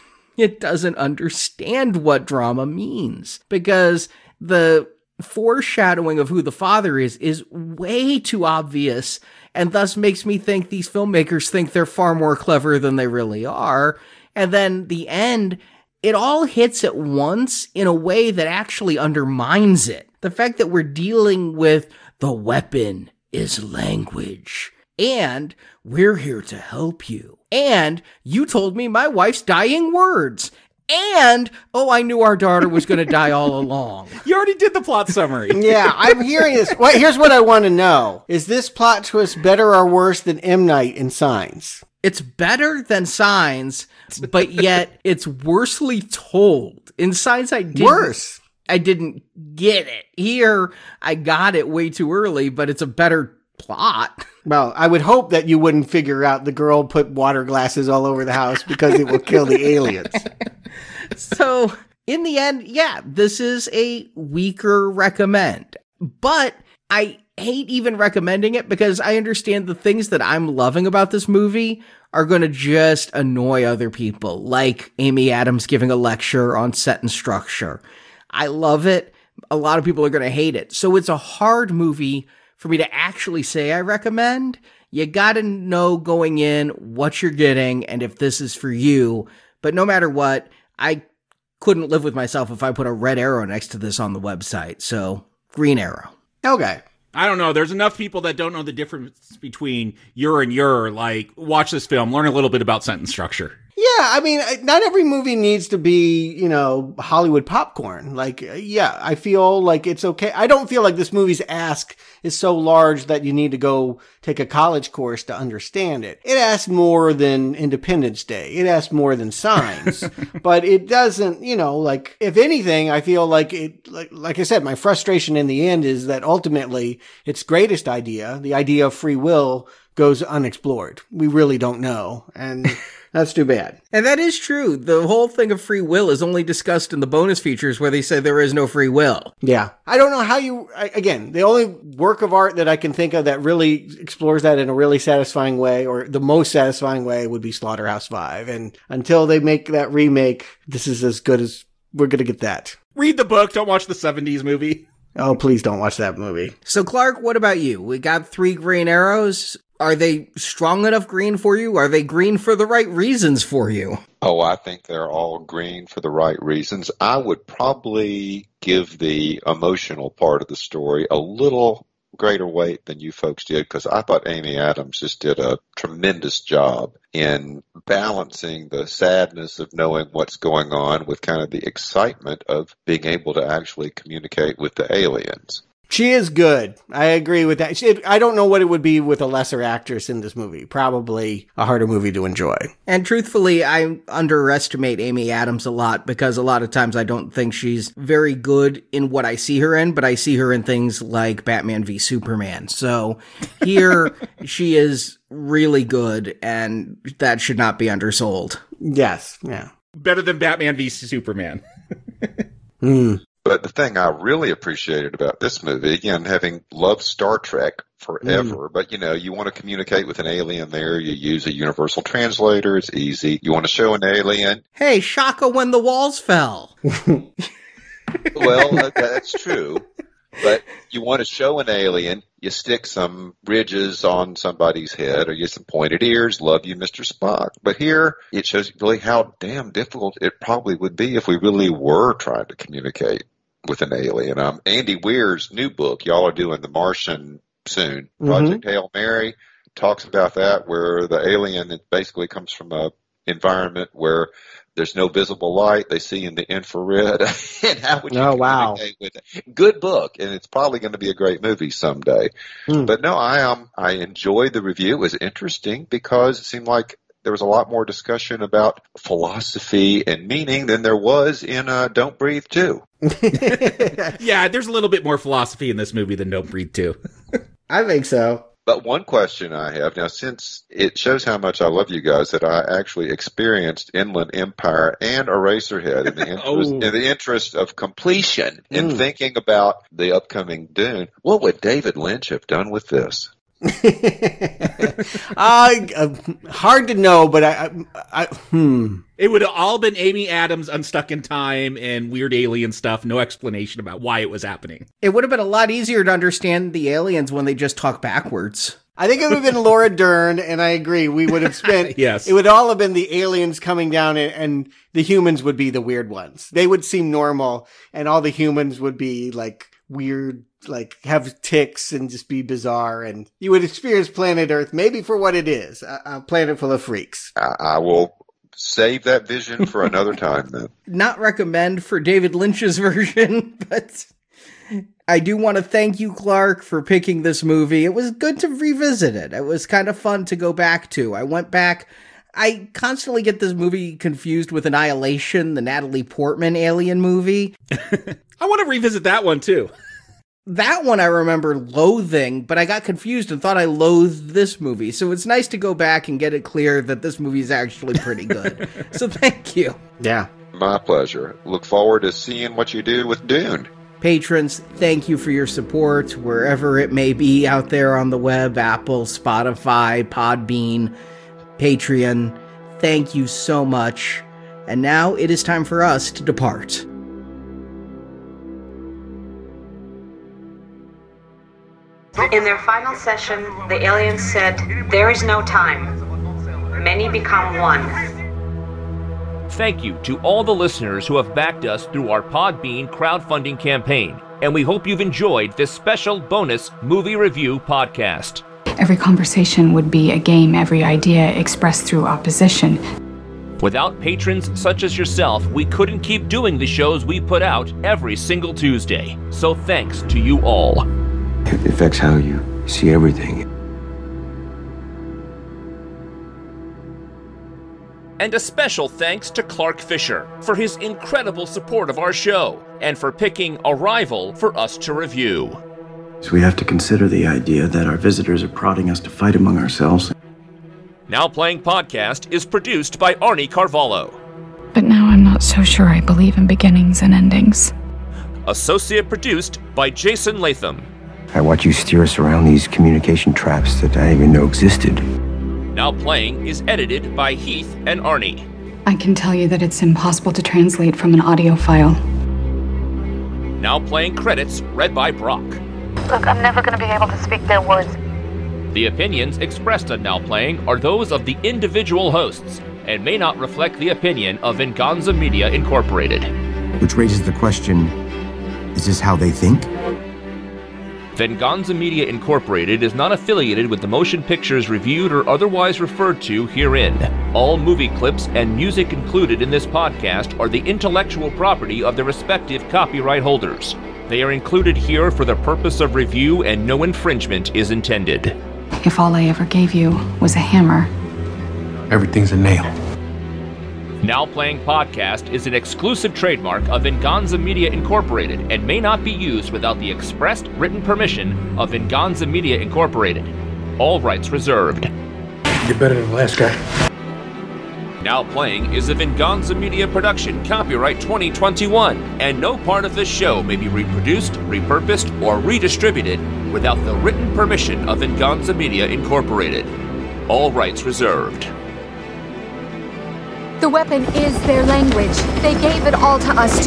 It doesn't understand what drama means, because the foreshadowing of who the father is is way too obvious, and thus makes me think these filmmakers think they're far more clever than they really are. And then the end, it all hits at once in a way that actually undermines it. The fact that we're dealing with the weapon is language, and we're here to help you. And you told me my wife's dying words. And, oh, I knew our daughter was going to die all along. You already did the plot summary. Yeah, I'm hearing this. Well, here's what I want to know. Is this plot twist better or worse than M. Night in Signs? It's better than Signs, but yet it's worsely told. In Signs, I didn't. Worse. I didn't get it. Here, I got it way too early, but it's a better plot. Well, I would hope that you wouldn't figure out the girl put water glasses all over the house because it will kill the aliens. So, in the end, yeah, this is a weaker recommend. But I hate even recommending it because I understand the things that I'm loving about this movie are going to just annoy other people, like Amy Adams giving a lecture on set and structure. I love it. A lot of people are going to hate it. So it's a hard movie for me to actually say I recommend. You got to know going in what you're getting and if this is for you. But no matter what, I couldn't live with myself if I put a red arrow next to this on the website. So, green arrow. Okay. I don't know. There's enough people that don't know the difference between your and your. Like, watch this film, learn a little bit about sentence structure. Yeah, I mean, not every movie needs to be, you know, Hollywood popcorn. Like, yeah, I feel like it's okay. I don't feel like this movie's ask is so large that you need to go take a college course to understand it. It asks more than Independence Day. It asks more than Signs. But it doesn't, you know, like, if anything, I feel like it, like, like I said, my frustration in the end is that ultimately its greatest idea, the idea of free will, goes unexplored. We really don't know. And that's too bad. And that is true. The whole thing of free will is only discussed in the bonus features where they say there is no free will. Yeah. I don't know how you, I, again, the only work of art that I can think of that really explores that in a really satisfying way, or the most satisfying way, would be Slaughterhouse Five. And until they make that remake, this is as good as we're going to get that. Read the book. Don't watch the seventies movie. Oh, please don't watch that movie. So, Clark, what about you? We got three green arrows. Are they strong enough green for you? Are they green for the right reasons for you? Oh, I think they're all green for the right reasons. I would probably give the emotional part of the story a little greater weight than you folks did, because I thought Amy Adams just did a tremendous job in balancing the sadness of knowing what's going on with kind of the excitement of being able to actually communicate with the aliens. She is good. I agree with that. She, I don't know what it would be with a lesser actress in this movie. Probably a harder movie to enjoy. And truthfully, I underestimate Amy Adams a lot because a lot of times I don't think she's very good in what I see her in, but I see her in things like Batman v Superman. So here she is really good, and that should not be undersold. Yes, yeah. Better than Batman v Superman. Hmm. But the thing I really appreciated about this movie, again, having loved Star Trek forever, mm. but, you know, you want to communicate with an alien there, you use a universal translator, it's easy. You want to show an alien. Hey, Shaka when the walls fell. Well, uh, that's true. But you want to show an alien, you stick some ridges on somebody's head or you some pointed ears, love you, Mister Spock. But here, it shows really how damn difficult it probably would be if we really were trying to communicate with an alien. Um, Andy Weir's new book, y'all are doing The Martian soon, Project mm-hmm. Hail Mary, talks about that, where the alien it basically comes from a environment where there's no visible light. They see in the infrared. And how would you oh, communicate wow. with it? Good book, and it's probably going to be a great movie someday. Mm. But no, I um I enjoyed the review. It was interesting because it seemed like there was a lot more discussion about philosophy and meaning than there was in uh, Don't Breathe two. Yeah, there's a little bit more philosophy in this movie than Don't Breathe two. I think so. But one question I have now, since it shows how much I love you guys, that I actually experienced Inland Empire and Eraserhead in the interest, oh. in the interest of completion in mm. thinking about the upcoming Dune. What would David Lynch have done with this? uh, uh, hard to know, but I, I, I hmm. It would have all been Amy Adams unstuck in time and weird alien stuff. No explanation about why it was happening. It would have been a lot easier to understand the aliens when they just talk backwards. I think it would have been Laura Dern, and I agree. We would have spent, yes. It would all have been the aliens coming down, and, and the humans would be the weird ones. They would seem normal, and all the humans would be like weird, like have tics and just be bizarre. And you would experience planet Earth maybe for what it is, a, a planet full of freaks. I, I will save that vision for another time, then. Not recommend for David Lynch's version, but I do want to thank you, Clark, for picking this movie. It was good to revisit it. It was kind of fun to go back to. I went back. I constantly get this movie confused with Annihilation, the Natalie Portman alien movie. I want to revisit that one, too. That one I remember loathing, but I got confused and thought I loathed this movie. So it's nice to go back and get it clear that this movie is actually pretty good. So thank you. Yeah. My pleasure. Look forward to seeing what you do with Dune. Patrons, thank you for your support, wherever it may be out there on the web, Apple, Spotify, Podbean, Patreon. Thank you so much. And now it is time for us to depart. In their final session, the aliens said, "There is no time. Many become one." Thank you to all the listeners who have backed us through our Podbean crowdfunding campaign, and we hope you've enjoyed this special bonus movie review podcast. Every conversation would be a game, every idea expressed through opposition. Without patrons such as yourself, we couldn't keep doing the shows we put out every single Tuesday. So thanks to you all. It affects how you see everything. And a special thanks to Clark Fisher for his incredible support of our show and for picking Arrival for us to review. So we have to consider the idea that our visitors are prodding us to fight among ourselves. Now Playing Podcast is produced by Arnie Carvalho. But now I'm not so sure I believe in beginnings and endings. Associate produced by Jason Latham. I watch you steer us around these communication traps that I didn't even know existed. Now Playing is edited by Heath and Arnie. I can tell you that it's impossible to translate from an audio file. Now Playing credits read by Brock. Look, I'm never going to be able to speak their words. The opinions expressed on Now Playing are those of the individual hosts and may not reflect the opinion of Venganza Media Incorporated. Which raises the question, is this how they think? Venganza Media Incorporated is not affiliated with the motion pictures reviewed or otherwise referred to herein. All movie clips and music included in this podcast are the intellectual property of their respective copyright holders. They are included here for the purpose of review and no infringement is intended. If all I ever gave you was a hammer, Everything's a nail. Now Playing Podcast is an exclusive trademark of Venganza Media Incorporated and may not be used without the expressed written permission of Venganza Media Incorporated. All rights reserved. You're better than the last guy. Now Playing is a Venganza Media production, copyright twenty twenty-one, and no part of this show may be reproduced, repurposed, or redistributed without the written permission of Venganza Media Incorporated. All rights reserved. The weapon is their language. They gave it all to us.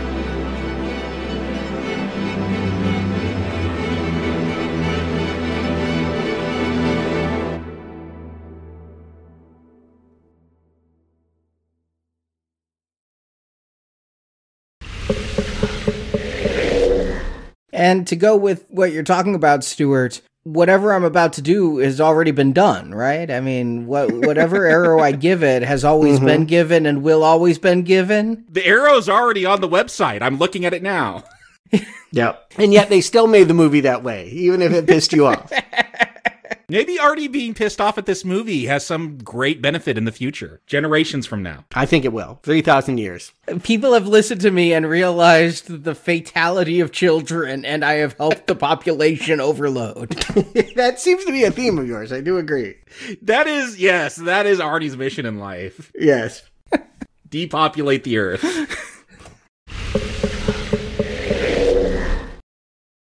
And to go with what you're talking about, Stuart, whatever I'm about to do has already been done, right? I mean, what, whatever arrow I give it has always mm-hmm. been given and will always been given. The arrow's already on the website. I'm looking at it now. Yep. And yet they still made the movie that way, even if it pissed you off. Maybe Artie being pissed off at this movie has some great benefit in the future, generations from now. I think it will. three thousand years. People have listened to me and realized the fatality of children, and I have helped the population overload. That seems to be a theme of yours. I do agree. That is, yes, that is Artie's mission in life. Yes. Depopulate the earth.